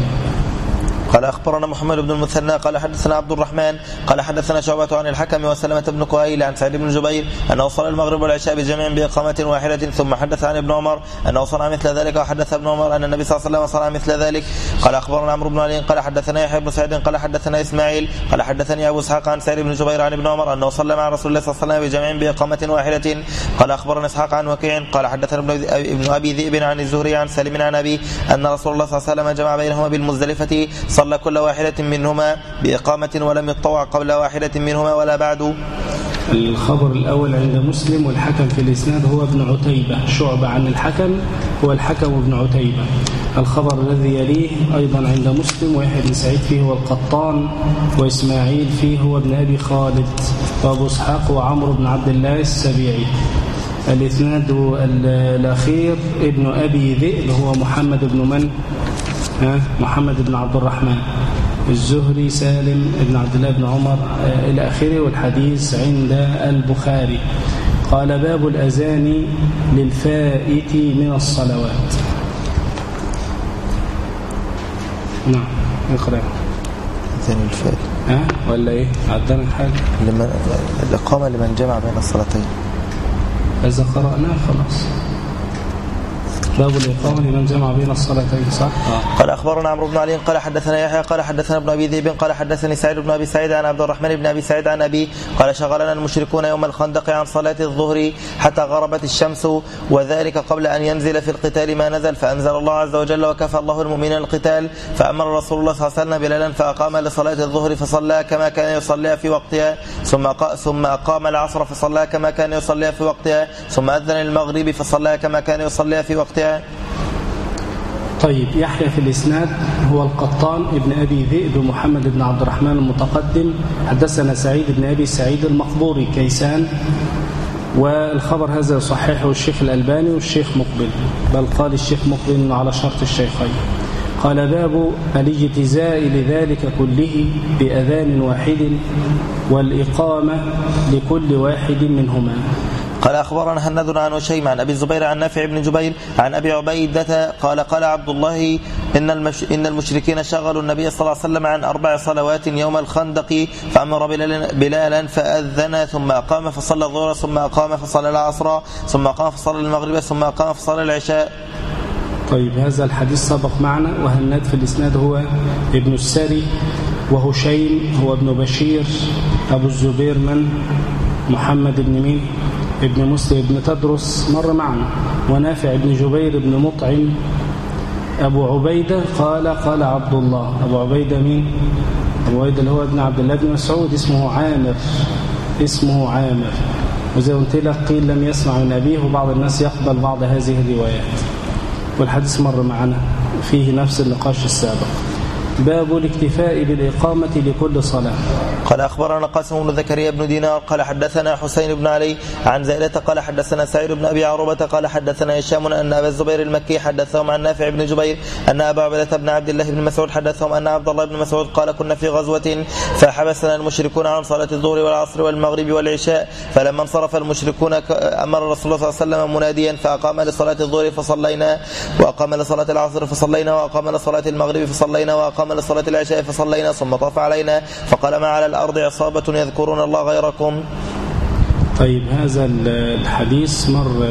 قال أخبرنا محمد بن المثنى قال حدثنا عبد الرحمن قال حدثنا شعبة عن الحكم وسلمة بن كهيل عن سعيد بن جبير أنه صلى المغرب والعشاء بجميع بإقامة واحدة ثم حدث عن ابن عمر أنه صنع مثل ذلك وحدث ابن عمر أن النبي صلى الله عليه وسلم صنع مثل ذلك. قال أخبرنا عمرو بن علي قال حدثنا يحيى بن سعيد قال حدثنا إسماعيل قال حدثني أبو إسحاق عن سعيد بن جبير عن ابن عمر أنه صلى مع رسول الله صلى الله عليه وسلم بجميع بإقامة واحدة. قال أخبرنا إسحاق عن وكيع قال حدثنا ابن أبي ذئب عن الزهري عن سالم عن أبي أن رسول الله صلى الله عليه وسلم جمع بينهما بالمزدلفة صلى كل واحدة منهما بإقامة ولم يتطوع قبل واحدة منهما ولا بعد. الخبر الأول عند مسلم، والحكم في الإسناد هو ابن عتيبة، شعبة عن الحكم هو الحكم ابن عتيبة. الخبر الذي يليه أيضا عند مسلم، ويحيى بن سعيد فيه هو القطان، وإسماعيل فيه هو ابن أبي خالد، وأبو إسحاق وعمرو بن عبد الله السبيعي. الإسناد الأخير ابن أبي ذئب هو محمد بن من؟ ها؟ محمد بن عبد الرحمن الزهري سالم بن عبد الله بن عمر إلى آخره، والحديث عند البخاري. قال باب الأذان للفائت من الصلوات. نعم، اقرأ. أذان الفائت ها ولا إيه؟ عدنا حاجة لمن الإقامة لمن جمع بين الصلاتين، إذا قرأناه خلاص. باب الإقامة لمن جمع بين الصلاتين صح؟ آه. قال أخبرنا عمرو بن علي قال حدثنا يحيى قال حدثنا ابن أبي ذئب قال حدثني سعيد بن أبي سعيد عن عبد الرحمن بن أبي سعيد عن أبي قال شغلنا المشركون يوم الخندق عن صلاة الظهر حتى غربت الشمس وذلك قبل أن ينزل في القتال ما نزل فأنزل الله عز وجل وكفى الله المؤمنين القتال فأمر رسول الله صلى الله عليه وسلم بلالا فأقام لصلاة الظهر فصلى كما كان يصليها في وقتها ثم ثم أقام العصر فصلى كما كان يصليها في وقتها ثم أذن المغرب فصلى كما كان يصليها في وقتها. طيب يحيى في الإسناد هو القطان ابن أبي ذئب محمد بن عبد الرحمن المتقدم حدثنا سعيد بن أبي سعيد المقبوري كيسان والخبر هذا يصححه الشيخ الألباني والشيخ مقبل بل قال الشيخ مقبل على شرط الشيخين. قال باب الاجتزاء لذلك كله بأذان واحد والإقامة لكل واحد منهما. قال أخبرنا هنذ عن وشيم عن أبي الزبير عن نافع بن جبير عن أبي عبيدة قال قال عبد الله إن, المش إن المشركين شغلوا النبي صلى الله عليه وسلم عن أربع صلوات يوم الخندق فأمر بلالا فأذن ثم أقام فصلى الظهر ثم أقام فصلى العصر ثم أقام فصلى المغرب ثم أقام فصلى العشاء. طيب هذا الحديث سبق معنا. وهناد في الإسناد هو ابن السري وهشيم هو ابن بشير أبو الزبير من محمد بن مين ابن مسلم ابن تدرس مر معنا ونافع بن جبير بن مطعم أبو عبيدة قال قال عبد الله أبو عبيدة مين أبو عبيدة اللي هو ابن عبد الله بن مسعود اسمه عامر اسمه عامر وزي قلت لك قيل لم يسمع من أبيه وبعض الناس يقبل بعض هذه الروايات والحديث مر معنا فيه نفس النقاش السابق. باب الاكتفاء بالإقامة لكل صلاة. قال أخبرنا قاسم بن زكريا بن دينار قال حدثنا حسين بن علي عن زائدة قال حدثنا سعيد بن أبي عروبة قال حدثنا هشام أن أبا الزبير المكي حدثهم عن نافع بن جبير أن أبا عبيدة بن عبد الله بن مسعود حدثهم أن عبد الله بن مسعود قال كنا في غزوة فحبسنا المشركون عن صلاة الظهر والعصر والمغرب والعشاء فلما انصرف المشركون أمر رسول الله صلى الله عليه وسلم مناديا فأقام لصلاة الظهر فصلينا وأقام لصلاة العصر فصلينا وأقام لصلاة المغرب فصلينا وأقام لصلاة العشاء فصلينا ثم طاف علينا فقال ما على الأرض عصابة يذكرون الله غيركم. طيب هذا الحديث مر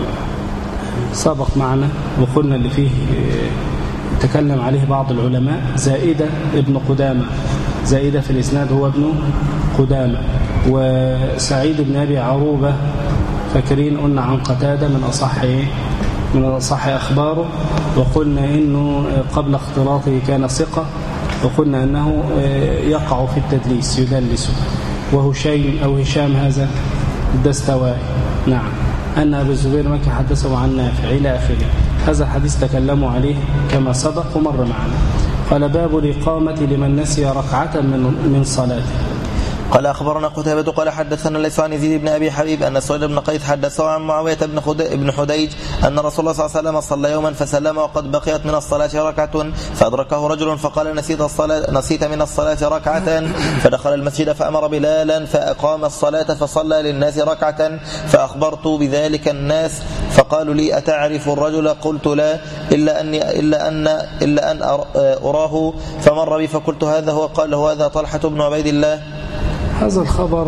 سبق معنا وقلنا اللي فيه تكلم عليه بعض العلماء. زائدة ابن قدامة زائدة في الإسناد هو ابن قدامة وسعيد بن أبي عروبة فاكرين قلنا عن قتادة من أصح من أصح أخباره وقلنا إنه قبل اختلاطه كان ثقة وقلنا أنه يقع في التدليس يدلس. وهشيم أو هشام هذا الدستوائي نعم أن أبي الزبير مكي حدثه عن نافع إلى آخره. هذا الحديث تكلموا عليه كما سبق ومر معنا. قال باب الإقامة لمن نسي ركعة من من صلاته. قال أخبرنا قتيبة قال حدثنا ليس عن يزيد بن أبي حبيب أن سويد بن قيس حدثه عن معاوية بن حديج أن رسول الله صلى الله عليه وسلم صلى يوما فسلم وقد بقيت من الصلاة ركعة فأدركه رجل فقال نسيت الصلاة نسيت من الصلاة ركعة فدخل المسجد فأمر بلالا فأقام الصلاة فصلى للناس ركعة فأخبرت بذلك الناس فقالوا لي أتعرف الرجل قلت لا إلا أني إلا أن إلا أن أراه فمر بي فقلت هذا هو قال هذا طلحة بن عبيد الله. هذا الخبر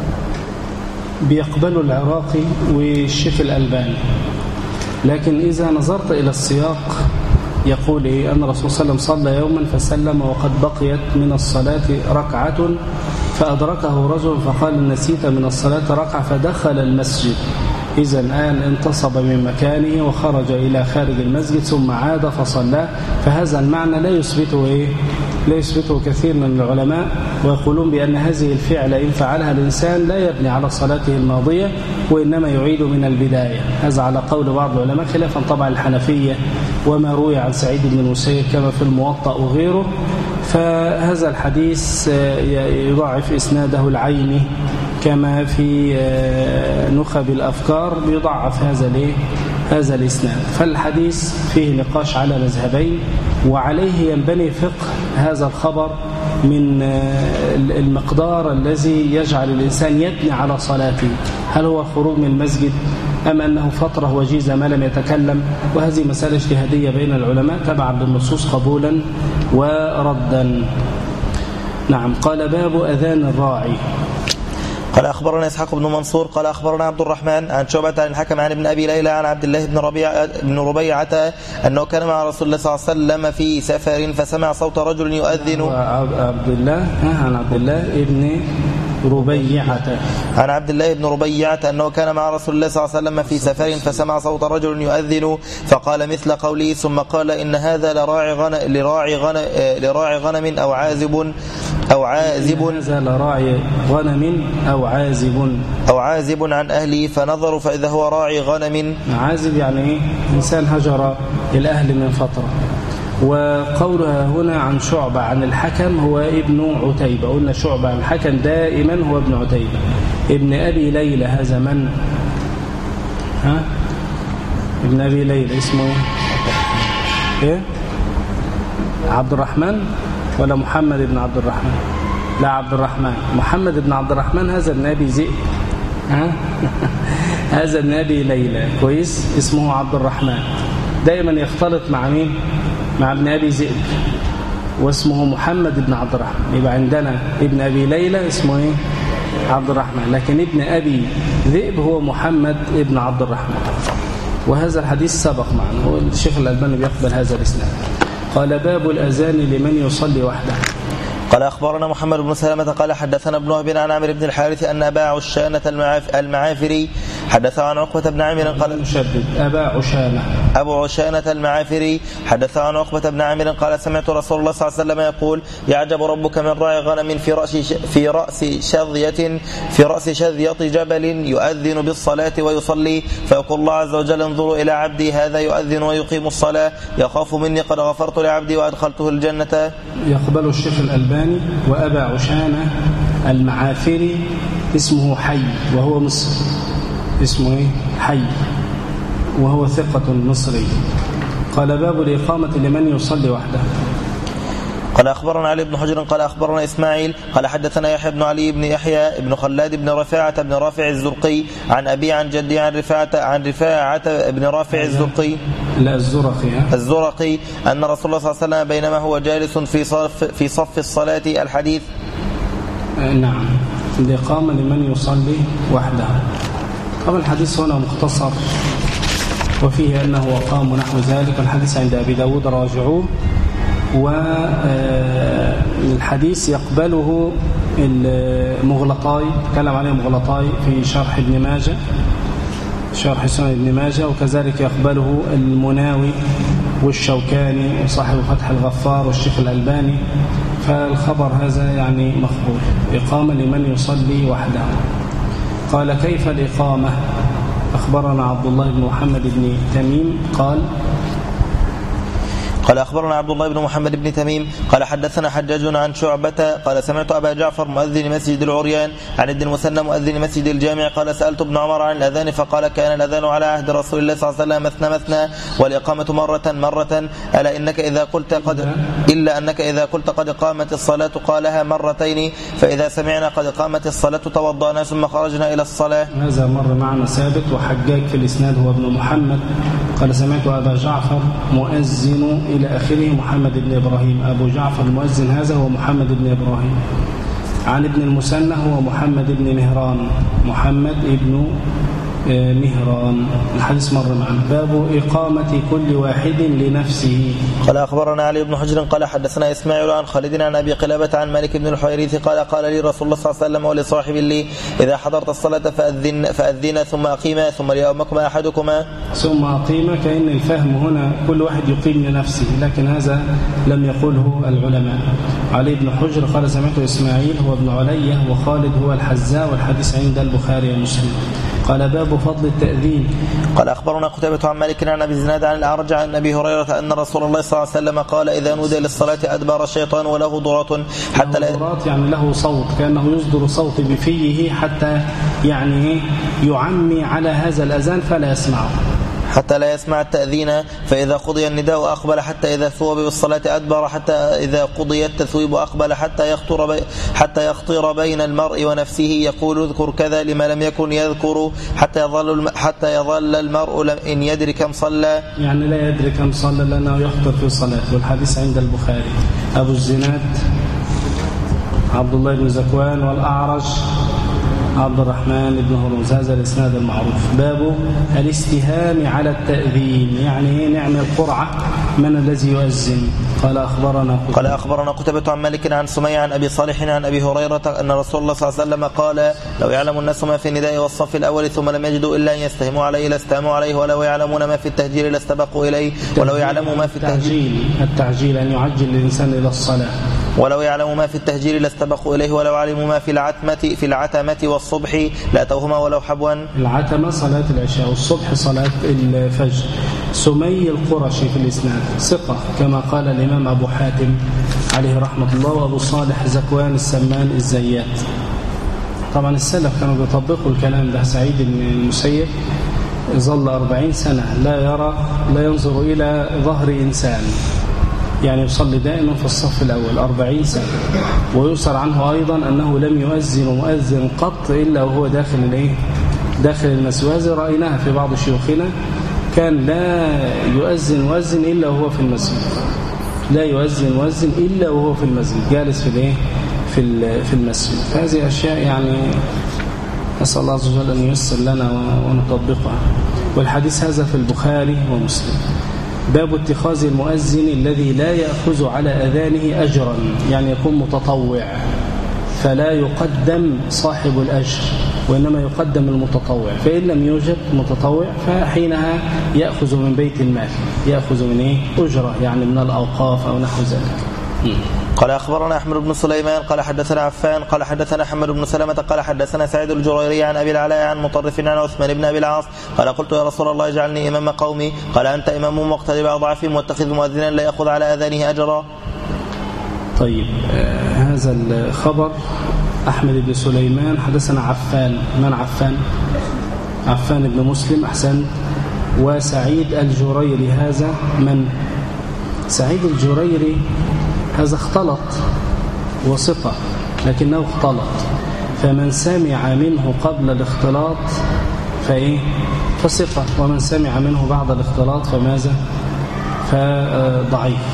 بيقبله العراقي والشيخ الألباني لكن إذا نظرت إلى السياق يقول إيه أن الرسول صلى الله عليه وسلم صلى يوما فسلم وقد بقيت من الصلاة ركعة فأدركه رجل فقال نسيت من الصلاة ركعة فدخل المسجد. إذا الآن انتصب من مكانه وخرج إلى خارج المسجد ثم عاد فصلى. فهذا المعنى لا يثبته إيه؟ لا يثبته كثير من العلماء ويقولون بأن هذه الفعل إن فعلها الإنسان لا يبني على صلاته الماضية وإنما يعيد من البداية. هذا على قول بعض العلماء خلافا طبعا الحنفية وما روي عن سعيد بن المسيب كما في الموطأ وغيره. فهذا الحديث يضعف إسناده العيني كما في نخب الأفكار بيضعف هذا ليه هذا الإسناد. فالحديث فيه نقاش على مذهبين وعليه ينبني فقه هذا الخبر من المقدار الذي يجعل الإنسان يبني على صلاته. هل هو الخروج من المسجد أم أنه فترة وجيزة ما لم يتكلم؟ وهذه مسألة اجتهادية بين العلماء تبعا بالنصوص قبولا وردا. نعم. قال باب أذان الراعي. قال أخبرنا إسحاق بن منصور قال أخبرنا عبد الرحمن عن شعبة عن الحكم عن ابن أبي ليلى عن عبد الله بن ربيعة بن ربيعة أنه كان مع رسول الله صلى الله عليه وسلم في سفر فسمع صوت رجل يؤذن. عبد الله عن عبد الله ابن ربيعة عن عبد الله بن ربيعة أنه كان مع رسول الله صلى الله عليه وسلم في سفر فسمع صوت رجل يؤذن فقال مثل قوله ثم قال إن هذا لراعي غنم لراعي غنم لراعي غنم أو عازب أو عازب هذا لراعي غنم أو عازب أو عازب عن أهله فنظروا فإذا هو راعي غنم. عازب يعني إيه؟ إنسان هجر الأهل من فترة. وقولها هنا عن شعبة عن الحكم هو ابن عتيبة. قلنا شعبة عن الحكم دائما هو ابن عتيبة. ابن أبي ليلى هذا من؟ ها؟ ابن أبي ليلى اسمه إيه؟ عبد الرحمن ولا محمد بن عبد الرحمن؟ لا عبد الرحمن. محمد بن عبد الرحمن هذا النبي ذئب. ها؟ هذا النبي ليلى كويس اسمه عبد الرحمن. دائما يختلط مع مين؟ مع ابن أبي ذئب واسمه محمد بن عبد الرحمن. يبقى عندنا ابن أبي ليلى اسمه ايه؟ عبد الرحمن. لكن ابن أبي ذئب هو محمد بن عبد الرحمن. وهذا الحديث سبق معنا. والشيخ الألباني بيقبل هذا الإسناد. قال باب الأذان لمن يصلي وحده. قال أخبرنا محمد بن سلمة قال حدثنا ابن وهب عن عامر بن الحارث أن أبا عشانة المعافري حدث عن عقبة بن عامر قال مشدد أبا عشانة أبو عشانة المعافري حدث عن عقبة بن عامر قال سمعت رسول الله صلى الله عليه وسلم يقول يعجب ربك من راعي غنم في رأس في رأس شظية في رأس شظية جبل يؤذن بالصلاة ويصلي فيقول الله عز وجل انظروا إلى عبدي هذا يؤذن ويقيم الصلاة يخاف مني قد غفرت لعبدي وأدخلته الجنة. يقبل الشيخ الألباني وأبا عشانة المعافري اسمه حي وهو مصري. اسمه ايه؟ حي وهو ثقة مصري. قال باب الإقامة لمن يصلي وحده. قال أخبرنا علي بن حجر قال أخبرنا إسماعيل قال حدثنا يحيى بن علي بن يحيى بن خلاد بن رفاعة بن رافع الزرقي عن أبي عن جدي عن رفاعة عن رفاعة بن رافع الزرقي لا الزرقي الزرقي أن رسول الله صلى الله عليه وسلم بينما هو جالس في صف في صف الصلاة الحديث. نعم الإقامة لمن يصلي وحده. طبعا الحديث هنا مختصر وفيه أنه وقام نحو ذلك. الحديث عند أبي داود راجعوه. والحديث يقبله المغلطاي تكلم عليه مغلطاي في شرح ابن ماجه شرح سنن ابن ماجه وكذلك يقبله المناوي والشوكاني وصاحب فتح الغفار والشيخ الألباني. فالخبر هذا يعني مقبول. إقامة لمن يصلي وحده. قال كيف الإقامة؟ أخبرنا عبد الله بن محمد بن تميم قال قال أخبرنا عبد الله بن محمد بن تميم قال حدثنا حجاج عن شعبة قال سمعت أبا جعفر مؤذن مسجد العريان عن ابن المثنى مؤذن مسجد الجامع قال سألت ابن عمر عن الأذان فقال كان الأذان على عهد رسول الله صلى الله عليه وسلم مثنى مثنى والإقامة مرة مرة ألا إنك إذا قلت قد إلا أنك إذا قلت قد قامت الصلاة قالها مرتين فإذا سمعنا قد قامت الصلاة توضأنا ثم خرجنا إلى الصلاة. هذا مر معنا ثابت. وحجاج في الإسناد هو ابن محمد قال سمعت أبا جعفر مؤذن إلى آخره محمد بن إبراهيم. أبو جعفر المؤذن هذا هو محمد بن إبراهيم. عن ابن المثنى هو محمد بن مهران محمد ابن مهران. الحديث مر معنا. باب إقامة كل واحد لنفسه. قال أخبرنا علي بن حجر قال حدثنا إسماعيل عن خالد عن أبي قلابة عن مالك بن الحويرث قال قال لي رسول الله صلى الله عليه وسلم ولصاحب لي إذا حضرت الصلاة فأذن فأذن ثم أقيما ثم ليؤمكما أحدكما. ثم أقيما كأن الفهم هنا كل واحد يقيم لنفسه لكن هذا لم يقوله العلماء. علي بن حجر قال سمعت إسماعيل هو ابن علية وخالد هو الحزاء والحديث عند البخاري ومسلم. قال باب فضل التأذين. قال أخبرنا قتيبة عن مالك عن أبي الزناد عن الأعرج عن أبي هريرة أن رسول الله صلى الله عليه وسلم قال إذا نودي للصلاة أدبر الشيطان وله ضرات حتى لا ضرات يعني له صوت كأنه يصدر صوت بفيه حتى يعني يعمي على هذا الأذان فلا يسمعه حتى لا يسمع التأذين فإذا قضي النداء أقبل حتى إذا ثوب بالصلاة أدبر حتى إذا قضي التثويب أقبل حتى يخطر بي حتى يخطر بين المرء ونفسه يقول اذكر كذا لما لم يكن يذكر حتى يظل حتى يظل المرء إن يدري كم صلى يعني لا يدري كم صلى لأنه يخطر في صلاته. والحديث عند البخاري. أبو الزناد عبد الله بن زكوان والأعرج عبد الرحمن بن هرمز. هذا الإسناد المعروف. باب الاستهام على التأذين، يعني نعمل قرعة من الذي يؤذن. قال أخبرنا قال أخبرنا قتيبة عن مالك عن سمية عن أبي صالح عن أبي هريرة أن رسول الله صلى الله عليه وسلم قال لو يعلم الناس ما في النداء والصف الأول ثم لم يجدوا إلا أن يستهموا عليه لاستهموا عليه، ولو يعلمون ما في التهجير لاستبقوا إليه، ولو يعلموا ما في التهجير التعجيل أن يعجل الإنسان إلى الصلاة، ولو يعلموا ما في التهجير لاستبقوا إليه، ولو علموا ما في العتمة في العتمة والصبح لأتوهما ولو حبوا. العتمة صلاة العشاء والصبح صلاة الفجر. سمي القرشي في الإسناد ثقة كما قال الإمام أبو حاتم عليه رحمة الله، وأبو صالح زكوان السمان الزيات. طبعا السلف كانوا بيطبقوا الكلام ده. سعيد بن المسيب ظل أربعين سنة لا يرى لا ينظر إلى ظهر إنسان، يعني يصلي دائما في الصف الأول أربعين سنة. ويسر عنه أيضا أنه لم يؤذن مؤذن قط إلا وهو داخل الإيه؟ داخل المسجد. رأيناها في بعض شيوخنا كان لا يؤذن مؤذن إلا وهو في المسجد، لا يؤذن مؤذن إلا وهو في المسجد جالس في الإيه؟ في في المسجد. هذه أشياء يعني نسأل الله عز وجل أن ييسر لنا ونطبقها. والحديث هذا في البخاري ومسلم. باب اتخاذ المؤذن الذي لا يأخذ على أذانه أجرا، يعني يكون متطوع، فلا يقدم صاحب الأجر وإنما يقدم المتطوع. فإن لم يوجد متطوع فحينها يأخذ من بيت المال، يأخذ من إيه؟ أجرة، يعني من الأوقاف أو نحو ذلك. قال أخبرنا أحمد بن سليمان قال حدثنا عفان قال حدثنا حمد بن سلمة قال حدثنا سعيد الجريري عن أبي العلاء عن مطرف عن عثمان بن أبي العاص قال قلت يا رسول الله اجعلني إمام قومي، قال أنت إمام مقتدي بأضعافهم واتخذ مؤذنا لا يأخذ على أذانه أجرا. طيب آه هذا الخبر أحمد بن سليمان حدثنا عفان. من عفان؟ عفان بن مسلم أحسن. وسعيد الجريري هذا من؟ سعيد الجريري هذا اختلط وثقة لكنه اختلط، فمن سمع منه قبل الاختلاط فإيه؟ فثقة، ومن سمع منه بعد الاختلاط فماذا؟ فضعيف.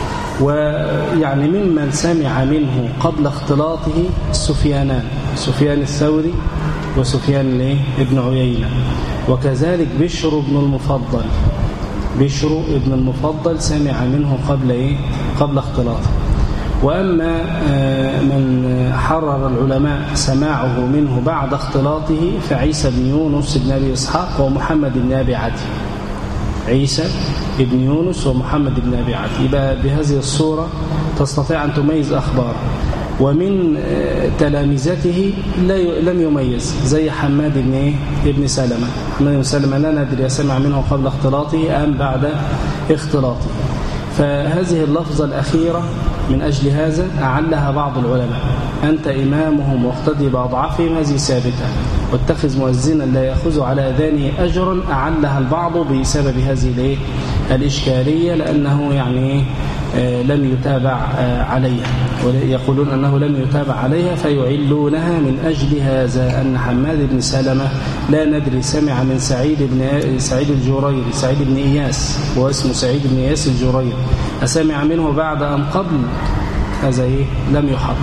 ويعني ممن سمع منه قبل اختلاطه سفيانان، سفيان الثوري وسفيان ابن عيينة، وكذلك بشر بن المفضل. بشر ابن المفضل سمع منه قبل إيه؟ قبل اختلاطه. وأما من حرر العلماء سماعه منه بعد اختلاطه فعيسى بن يونس بن أبي إسحاق ومحمد بن أبي عدي. عيسى بن يونس ومحمد بن أبي عدي. يبقى بهذه الصورة تستطيع أن تميز أخباره. ومن تلامذته لم يميز زي حماد بن إيه؟ ابن سلمة. حماد بن سلمة لا ندري سمع منه قبل اختلاطه أم بعد اختلاطه. فهذه اللفظة الأخيرة من أجل هذا أعلها بعض العلماء، أنت إمامهم واقتدي بأضعافهم، هذه ثابتة. واتخذ مؤذنا لا يأخذ على أذانه أجرا أعلها البعض بسبب هذه الإشكالية، لأنه يعني لم يتابع عليها، ويقولون أنه لم يتابع عليها فيعلونها من أجل هذا، أن حماد بن سلمة لا ندري سمع من سعيد بن سعيد الجريري، سعيد بن إياس، هو اسمه سعيد بن إياس الجريري، أسمع منه بعد أم قبل؟ هذا إيه؟ لم يحقق.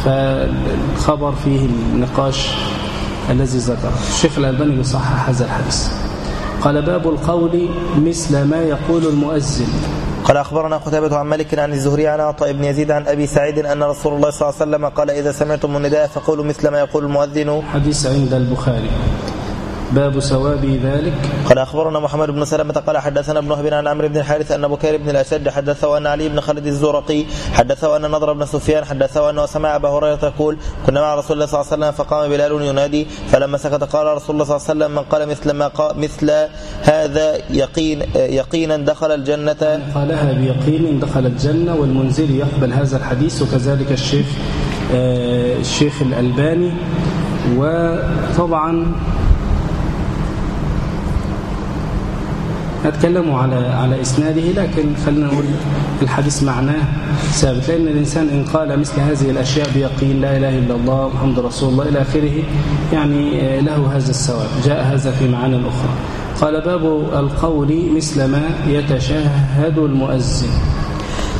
فالخبر فيه النقاش الذي ذكر الشيخ الألباني بصحح هذا الحديث. قال باب القول مثل ما يقول المؤذن. قال أخبرنا قتيبة عن مالك عن الزهري عن عطاء بن يزيد عن أبي سعيد أن رسول الله صلى الله عليه وسلم قال إذا سمعتم النداء فقولوا مثل ما يقول المؤذن. حديث عند البخاري. باب ثواب ذلك. قال أخبرنا محمد بن سلمة قال حدثنا ابن وهب عن عمرو بن الحارث أن بكير بن الأشد حدثه أن علي بن خالد الزرقي حدثه أن نضر بن سفيان حدثه أنه سمع أبا هريرة يقول كنا مع رسول الله صلى الله عليه وسلم فقام بلال ينادي فلما سكت قال رسول الله صلى الله عليه وسلم من قال مثل ما قال مثل هذا يقين يقينا دخل الجنة. قالها بيقين دخل الجنة. والمنذري يقبل هذا الحديث وكذلك الشيخ الشيخ الألباني. وطبعا نتكلموا على على إسناده، لكن خلينا نقول الحديث معناه ثابت، لأن الإنسان إن قال مثل هذه الأشياء بيقين لا إله إلا الله محمد رسول الله إلى آخره يعني له هذا الثواب. جاء هذا في معاني أخرى. قال باب القول مثل ما يتشهد المؤذن.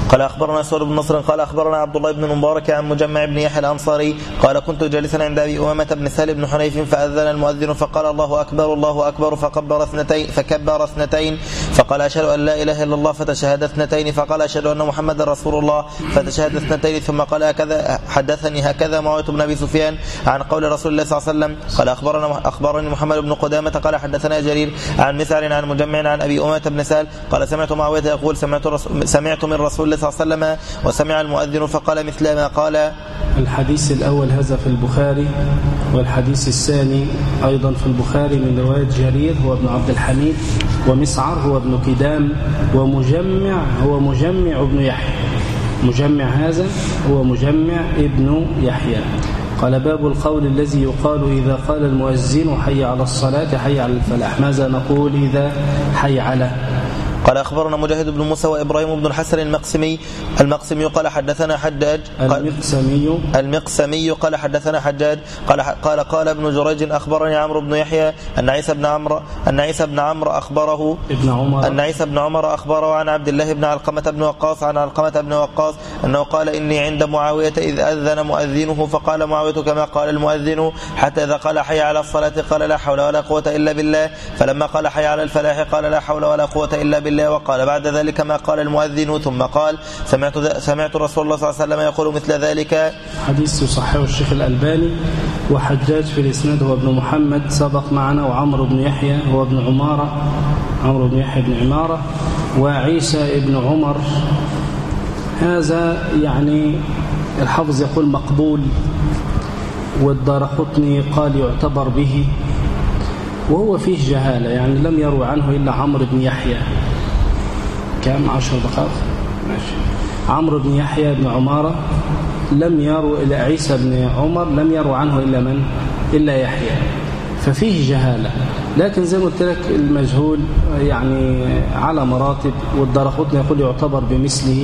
قال أخبرنا سور بن نصر قال أخبرنا عبد الله بن المبارك عن مجمع بن يحيى الأنصاري قال كنت جالسا عند أبي أمامة بن سهل بن حنيف فأذن المؤذن فقال الله أكبر الله أكبر فكبر اثنتين فكبر اثنتين فقال أشهد أن لا إله إلا الله فتشهد اثنتين فقال أشهد أن محمد رسول الله فتشهد اثنتين ثم قال هكذا حدثني هكذا معاوية بن أبي سفيان عن قول رسول الله صلى الله عليه وسلم. قال أخبرنا أخبرني محمد بن قدامة قال حدثنا جرير عن مسعر عن مجمع عن أبي أمامة بن سهل قال سمعت معاوية يقول سمعت, سمعت من رسول الله صلى الله عليه وسلم وسمع المؤذن فقال مثل ما قال. الحديث الأول هذا في البخاري، والحديث الثاني أيضا في البخاري من رواية جرير هو ابن عبد الحميد، ومسعر هو ابن كدام، ومجمع هو مجمع ابن يحيى. مجمع هذا هو مجمع ابن يحيى. قال باب القول الذي يقال إذا قال المؤذن حي على الصلاة حي على الفلاح، ماذا نقول إذا حي على؟ قال أخبرنا مجاهد بن موسى وإبراهيم بن الحسن المقسمي المقسمي قال حدثنا حجاج المقسمي المقسمي قال حدثنا حجاج قال قال قال ابن جريج أخبرني عمرو بن يحيى أن عيسى بن عمرو أن عيسى بن عمرو أخبره ابن عمر أن عيسى بن عمر أخبره عن عبد الله بن علقمة بن وقاص عن علقمة بن وقاص أنه قال إني عند معاوية إذ أذن مؤذنه فقال معاوية كما قال المؤذن حتى إذا قال حي على الصلاة قال لا حول ولا قوة إلا بالله، فلما قال حي على الفلاح قال لا حول ولا قوة إلا بالله، وقال بعد ذلك ما قال المؤذن، ثم قال سمعت سمعت رسول الله صلى الله عليه وسلم يقول مثل ذلك. حديث يصححه الشيخ الألباني. وحجاج في الإسناد هو ابن محمد سبق معنا، وعمرو بن يحيى هو ابن عمارة عمرو بن يحيى بن عمارة، وعيسى ابن عمر هذا يعني الحافظ يقول مقبول، والدارقطني قال يعتبر به، وهو فيه جهالة، يعني لم يروي عنه إلا عمرو بن يحيى. كم عشر دقائق ماشي. عمرو بن يحيى بن عمارة لم يروي إلى عيسى بن عمر، لم يروي عنه إلا من؟ إلا يحيى، ففيه جهالة. لكن زي ما قلت لك المجهول يعني على مراتب، والدارقطني يقول يعتبر بمثله،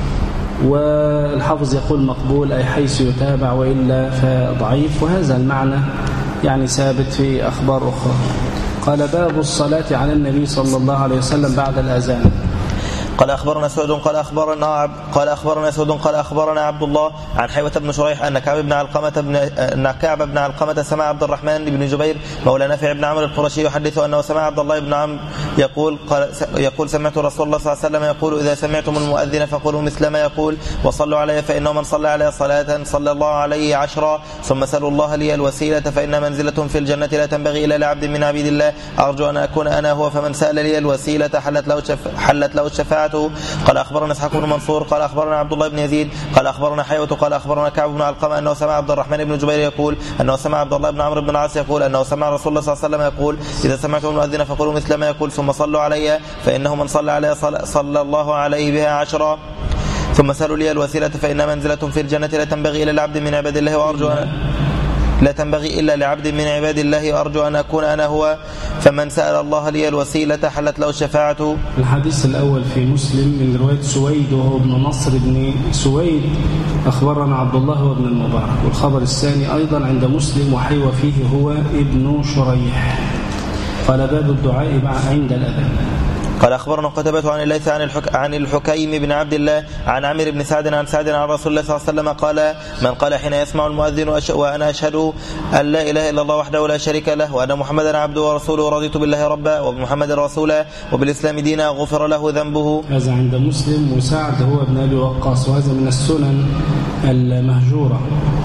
والحافظ يقول مقبول أي حيث يتابع، وإلا فضعيف، وهذا المعنى يعني ثابت في أخبار أخرى. قال باب الصلاة على النبي صلى الله عليه وسلم بعد الأذان. قال أخبرنا سعود قال أخبرنا عب قال أخبرنا سعود قال أخبرنا عبد الله عن حيوة بن شريح أن كعب بن علقمة بن أن كعب بن علقمة سمع عبد الرحمن بن جبير مولى نافع بن عمرو القرشي يحدث أنه سمع عبد الله بن عمرو يقول قال يقول سمعت رسول الله صلى الله عليه وسلم يقول إذا سمعتم المؤذن فقولوا مثل ما يقول وصلوا عليه فإنه من صلى عليه صلاة صلى الله عليه عشرا ثم سألوا الله لي الوسيلة فإن منزلة في الجنة لا تنبغي إلا لعبد من عبيد الله أرجو أن أكون أنا هو فمن سأل لي الوسيلة حلت له حلت له الشفاعة. قال أخبرنا إسحاق بن منصور قال أخبرنا عبد الله بن يزيد قال أخبرنا حيوة قال أخبرنا كعب بن علقمة أنه سمع عبد الرحمن بن جبير يقول أنه سمع عبد الله بن عمرو بن العاص يقول أنه سمع رسول الله صلى الله عليه وسلم يقول إذا سمعتم المؤذن فقولوا مثل ما يقول ثم صلوا علي فإنه من صلى عليه صلى الله عليه بها عشرا ثم سألوا لي الوسيلة فإن منزلة في الجنة لا تنبغي إلا لعبد من عباد الله وأرجو أن لا تنبغي إلا لعبد من عباد الله أرجو أن أكون أنا هو فمن سأل الله لي الوسيلة حلت له الشفاعة. الحديث الأول في مسلم من رواية سويد وهو ابن نصر بن سويد أخبرنا عبد الله وابن المبارك، والخبر الثاني أيضا عند مسلم وحيوى فيه هو ابن شريح. قال باب الدعاء عند الأذان. قال أخبرنا قتيبة عن الليث عن, الحك... عن الحكيم بن عبد الله عن عامر بن سعد عن سعد عن رسول الله صلى الله عليه وسلم قال من قال حين يسمع المؤذن أش... وأنا أشهد أن لا إله إلا الله وحده لا شريك له وأن محمدا عبده ورسوله رضيت بالله ربا وبمحمد رسولا وبالإسلام دينا غفر له ذنبه. هذا عند مسلم، وسعد هو ابن أبي وقاص، وهذا من السنن المهجورة.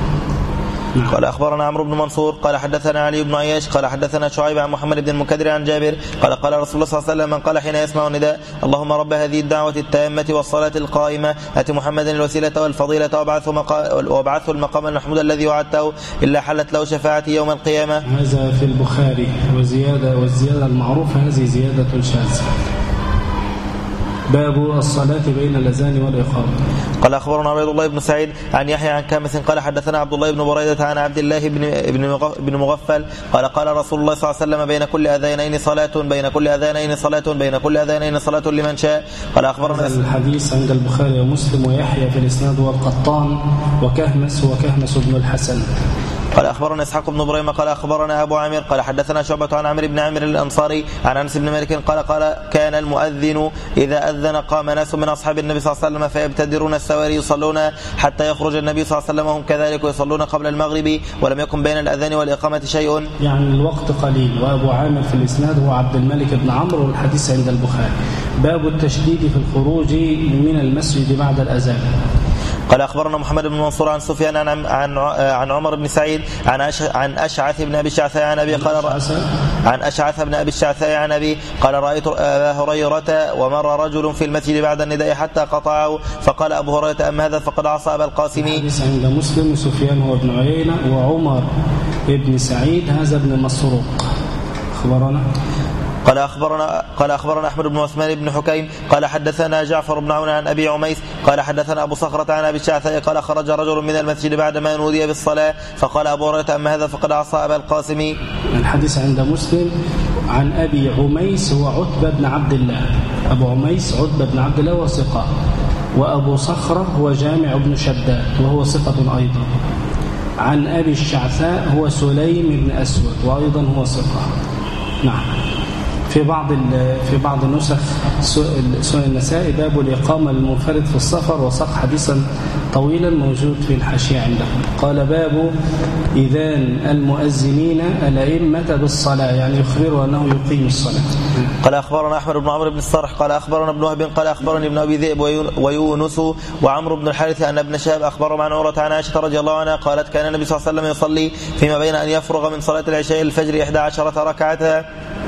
قال أخبرنا عمرو بن منصور قال حدثنا علي بن عياش قال حدثنا شعيب عن محمد بن المنكدر عن جابر قال قال رسول الله صلى الله عليه وسلم من قال حين يسمع النداء اللهم رب هذه الدعوة التامة والصلاة القائمة آت محمدا الوسيلة والفضيلة وابعثه مقا... وابعثه المقام المحمود الذي وعدته إلا حلت له شفاعتي يوم القيامة. هذا في البخاري، وزيادة والزيادة المعروفة هذه زيادة شاذة. باب الصلاة بين الأذان والإقامة. قال أخبرنا عبد الله بن سعيد عن يحيى عن كامث قال حدثنا عبد الله بن بريدة عن عبد الله بن بن مغفل قال قال رسول الله صلى الله عليه وسلم بين كل أذانين صلاة بين كل أذانين صلاة بين كل أذانين صلاة لمن شاء. قال أخبرنا الحديث عند البخاري ومسلم ويحيى في الإسناد والقطان وكهمس وكهمس بن الحسن. قال أخبرنا إسحاق بن إبراهيم قال أخبرنا أبو عامر قال حدثنا شعبة عن عمرو بن عامر الأنصاري عن أنس بن مالك قال قال كان المؤذن إذا أذن قام ناس من أصحاب النبي صلى الله عليه وسلم فيبتدرون السواري يصلون حتى يخرج النبي صلى الله عليه وسلم وهم كذلك ويصلون قبل المغرب ولم يكن بين الأذان والإقامة شيء. يعني الوقت قليل. وأبو عامر في الإسناد هو عبد الملك بن عمرو والحديث عند البخاري. باب التشديد في الخروج من المسجد بعد الأذان. قال أخبرنا محمد بن منصور عن سفيان عن عن عن عمر بن سعيد عن عن أشعث بن أبي الشعثاء عن أبي قال عن أشعث بن أبي الشعثاء عن أبي قال رأيت أبا هريرة ومر رجل في المسجد بعد النداء حتى قطعه فقال أبو هريرة أما هذا فقد عصى أبا القاسم. حديث عند مسلم. سفيان هو ابن عيينة وعمر بن سعيد هذا ابن مسروق. أخبرنا قال أخبرنا قال أخبرنا أحمد بن عثمان بن حكيم قال حدثنا جعفر بن عون عن أبي عميس قال حدثنا أبو صخرة عن أبي الشعثاء قال خرج رجل من المسجد بعدما نودي بالصلاة فقال أبو هريرة أما هذا فقد عصى أبا القاسم. الحديث عند مسلم عن أبي عميس هو عتبة بن عبد الله. أبو عميس عتبة بن عبد الله وثقة. وأبو صخرة هو جامع بن شداد وهو ثقة أيضا. عن أبي الشعثاء هو سليم بن أسود وأيضا هو ثقة. نعم. في بعض في بعض النسخ سنن النسائي باب الإقامة للمنفرد في السفر وساق حديثا طويلا موجود في الحاشية عندهم. قال باب إذان المؤذنين الأئمة بالصلاة يعني يخبروا أنه يقيم الصلاة. قال أخبرنا أحمد بن عمرو بن الصرح قال أخبرنا ابن وهب قال أخبرني ابن أبي ذئب ويونس وعمرو بن الحارث أن ابن شهاب أخبرهم عن عروة عن عائشة رضي الله عنها قالت كان النبي صلى الله عليه وسلم يصلي فيما بين أن يفرغ من صلاة العشاء الفجر إحدى عشرة ركعة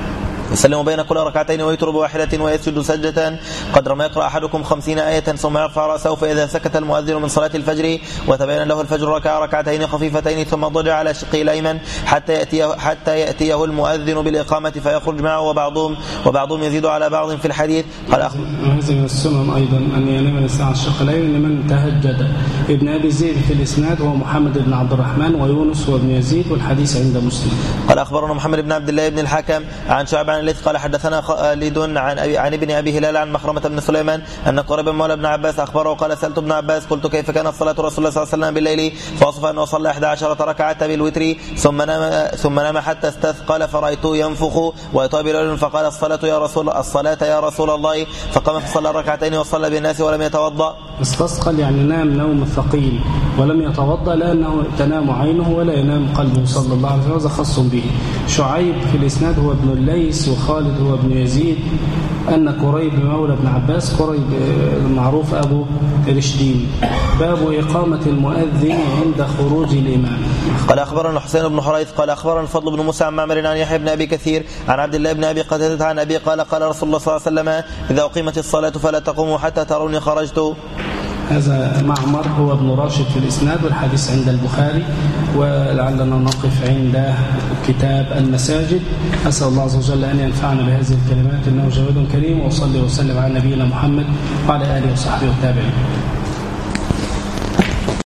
يسلم بين كل ركعتين ويتر بواحدة ويسجد سجدة قدر ما يقرأ أحدكم خمسين آية ثم يرفع رأسه فإذا سكت المؤذن من صلاة الفجر وتبين له الفجر ركع ركعتين خفيفتين ثم ضجع على شقه الأيمن حتى يأتيه, حتى يأتيه المؤذن بالإقامة فيخرج معه وبعضهم وبعضهم يزيد على بعض في الحديث. قال هذا من السنن أيضا أن ينام الإنسان على الشق الأيمن لمن تهجد. ابن أبي زيد في الإسناد هو محمد بن عبد الرحمن ويونس وابن يزيد والحديث عند مسلم. قال أخبرنا محمد بن عبد الله بن الحكم عن شعب عن الليث قال حدثنا خالد عن عن ابن ابي هلال عن مخرمة بن سليمان ان قريبا مولى ابن عباس اخبره قال سالت ابن عباس قلت كيف كانت صلاه رسول الله صلى الله عليه وسلم بالليل فوصف انه صلى احدى عشرة ركعه بالوتر ثم نام ثم نام حتى استثقل فرايته ينفخ ويطاب بلال فقال الصلاه يا رسول الصلاه يا رسول الله فقام فصلى ركعتين وصلى بالناس ولم يتوضا. استثقل يعني نام نوم ثقيل ولم يتوضا لانه تنام عينه ولا ينام قلبه صلى الله عليه وسلم هذا خاص به. شعيب في الاسناد هو ابن الليث وخالد هو ابن يزيد أن قريب مولى ابن عباس قريب المعروف أبو رشدين. باب إقامة المؤذن عند خروج الإمام. قال أخبرنا حسين بن حريث قال أخبرنا الفضل بن موسى عن معمر عن يحيى بن أبي كثير عن عبد الله بن أبي قتادة عن أبي قال قال رسول الله صلى الله عليه وسلم إذا أقيمت الصلاة فلا تقوموا حتى تروني خرجت. هذا معمر هو ابن راشد في الإسناد والحديث عند البخاري. ولعلنا نقف عند كتاب المساجد. أسأل الله عز وجل أن ينفعنا بهذه الكلمات إنه جواد كريم وصلي وسلم على نبينا محمد وعلى آله وصحبه والتابعين.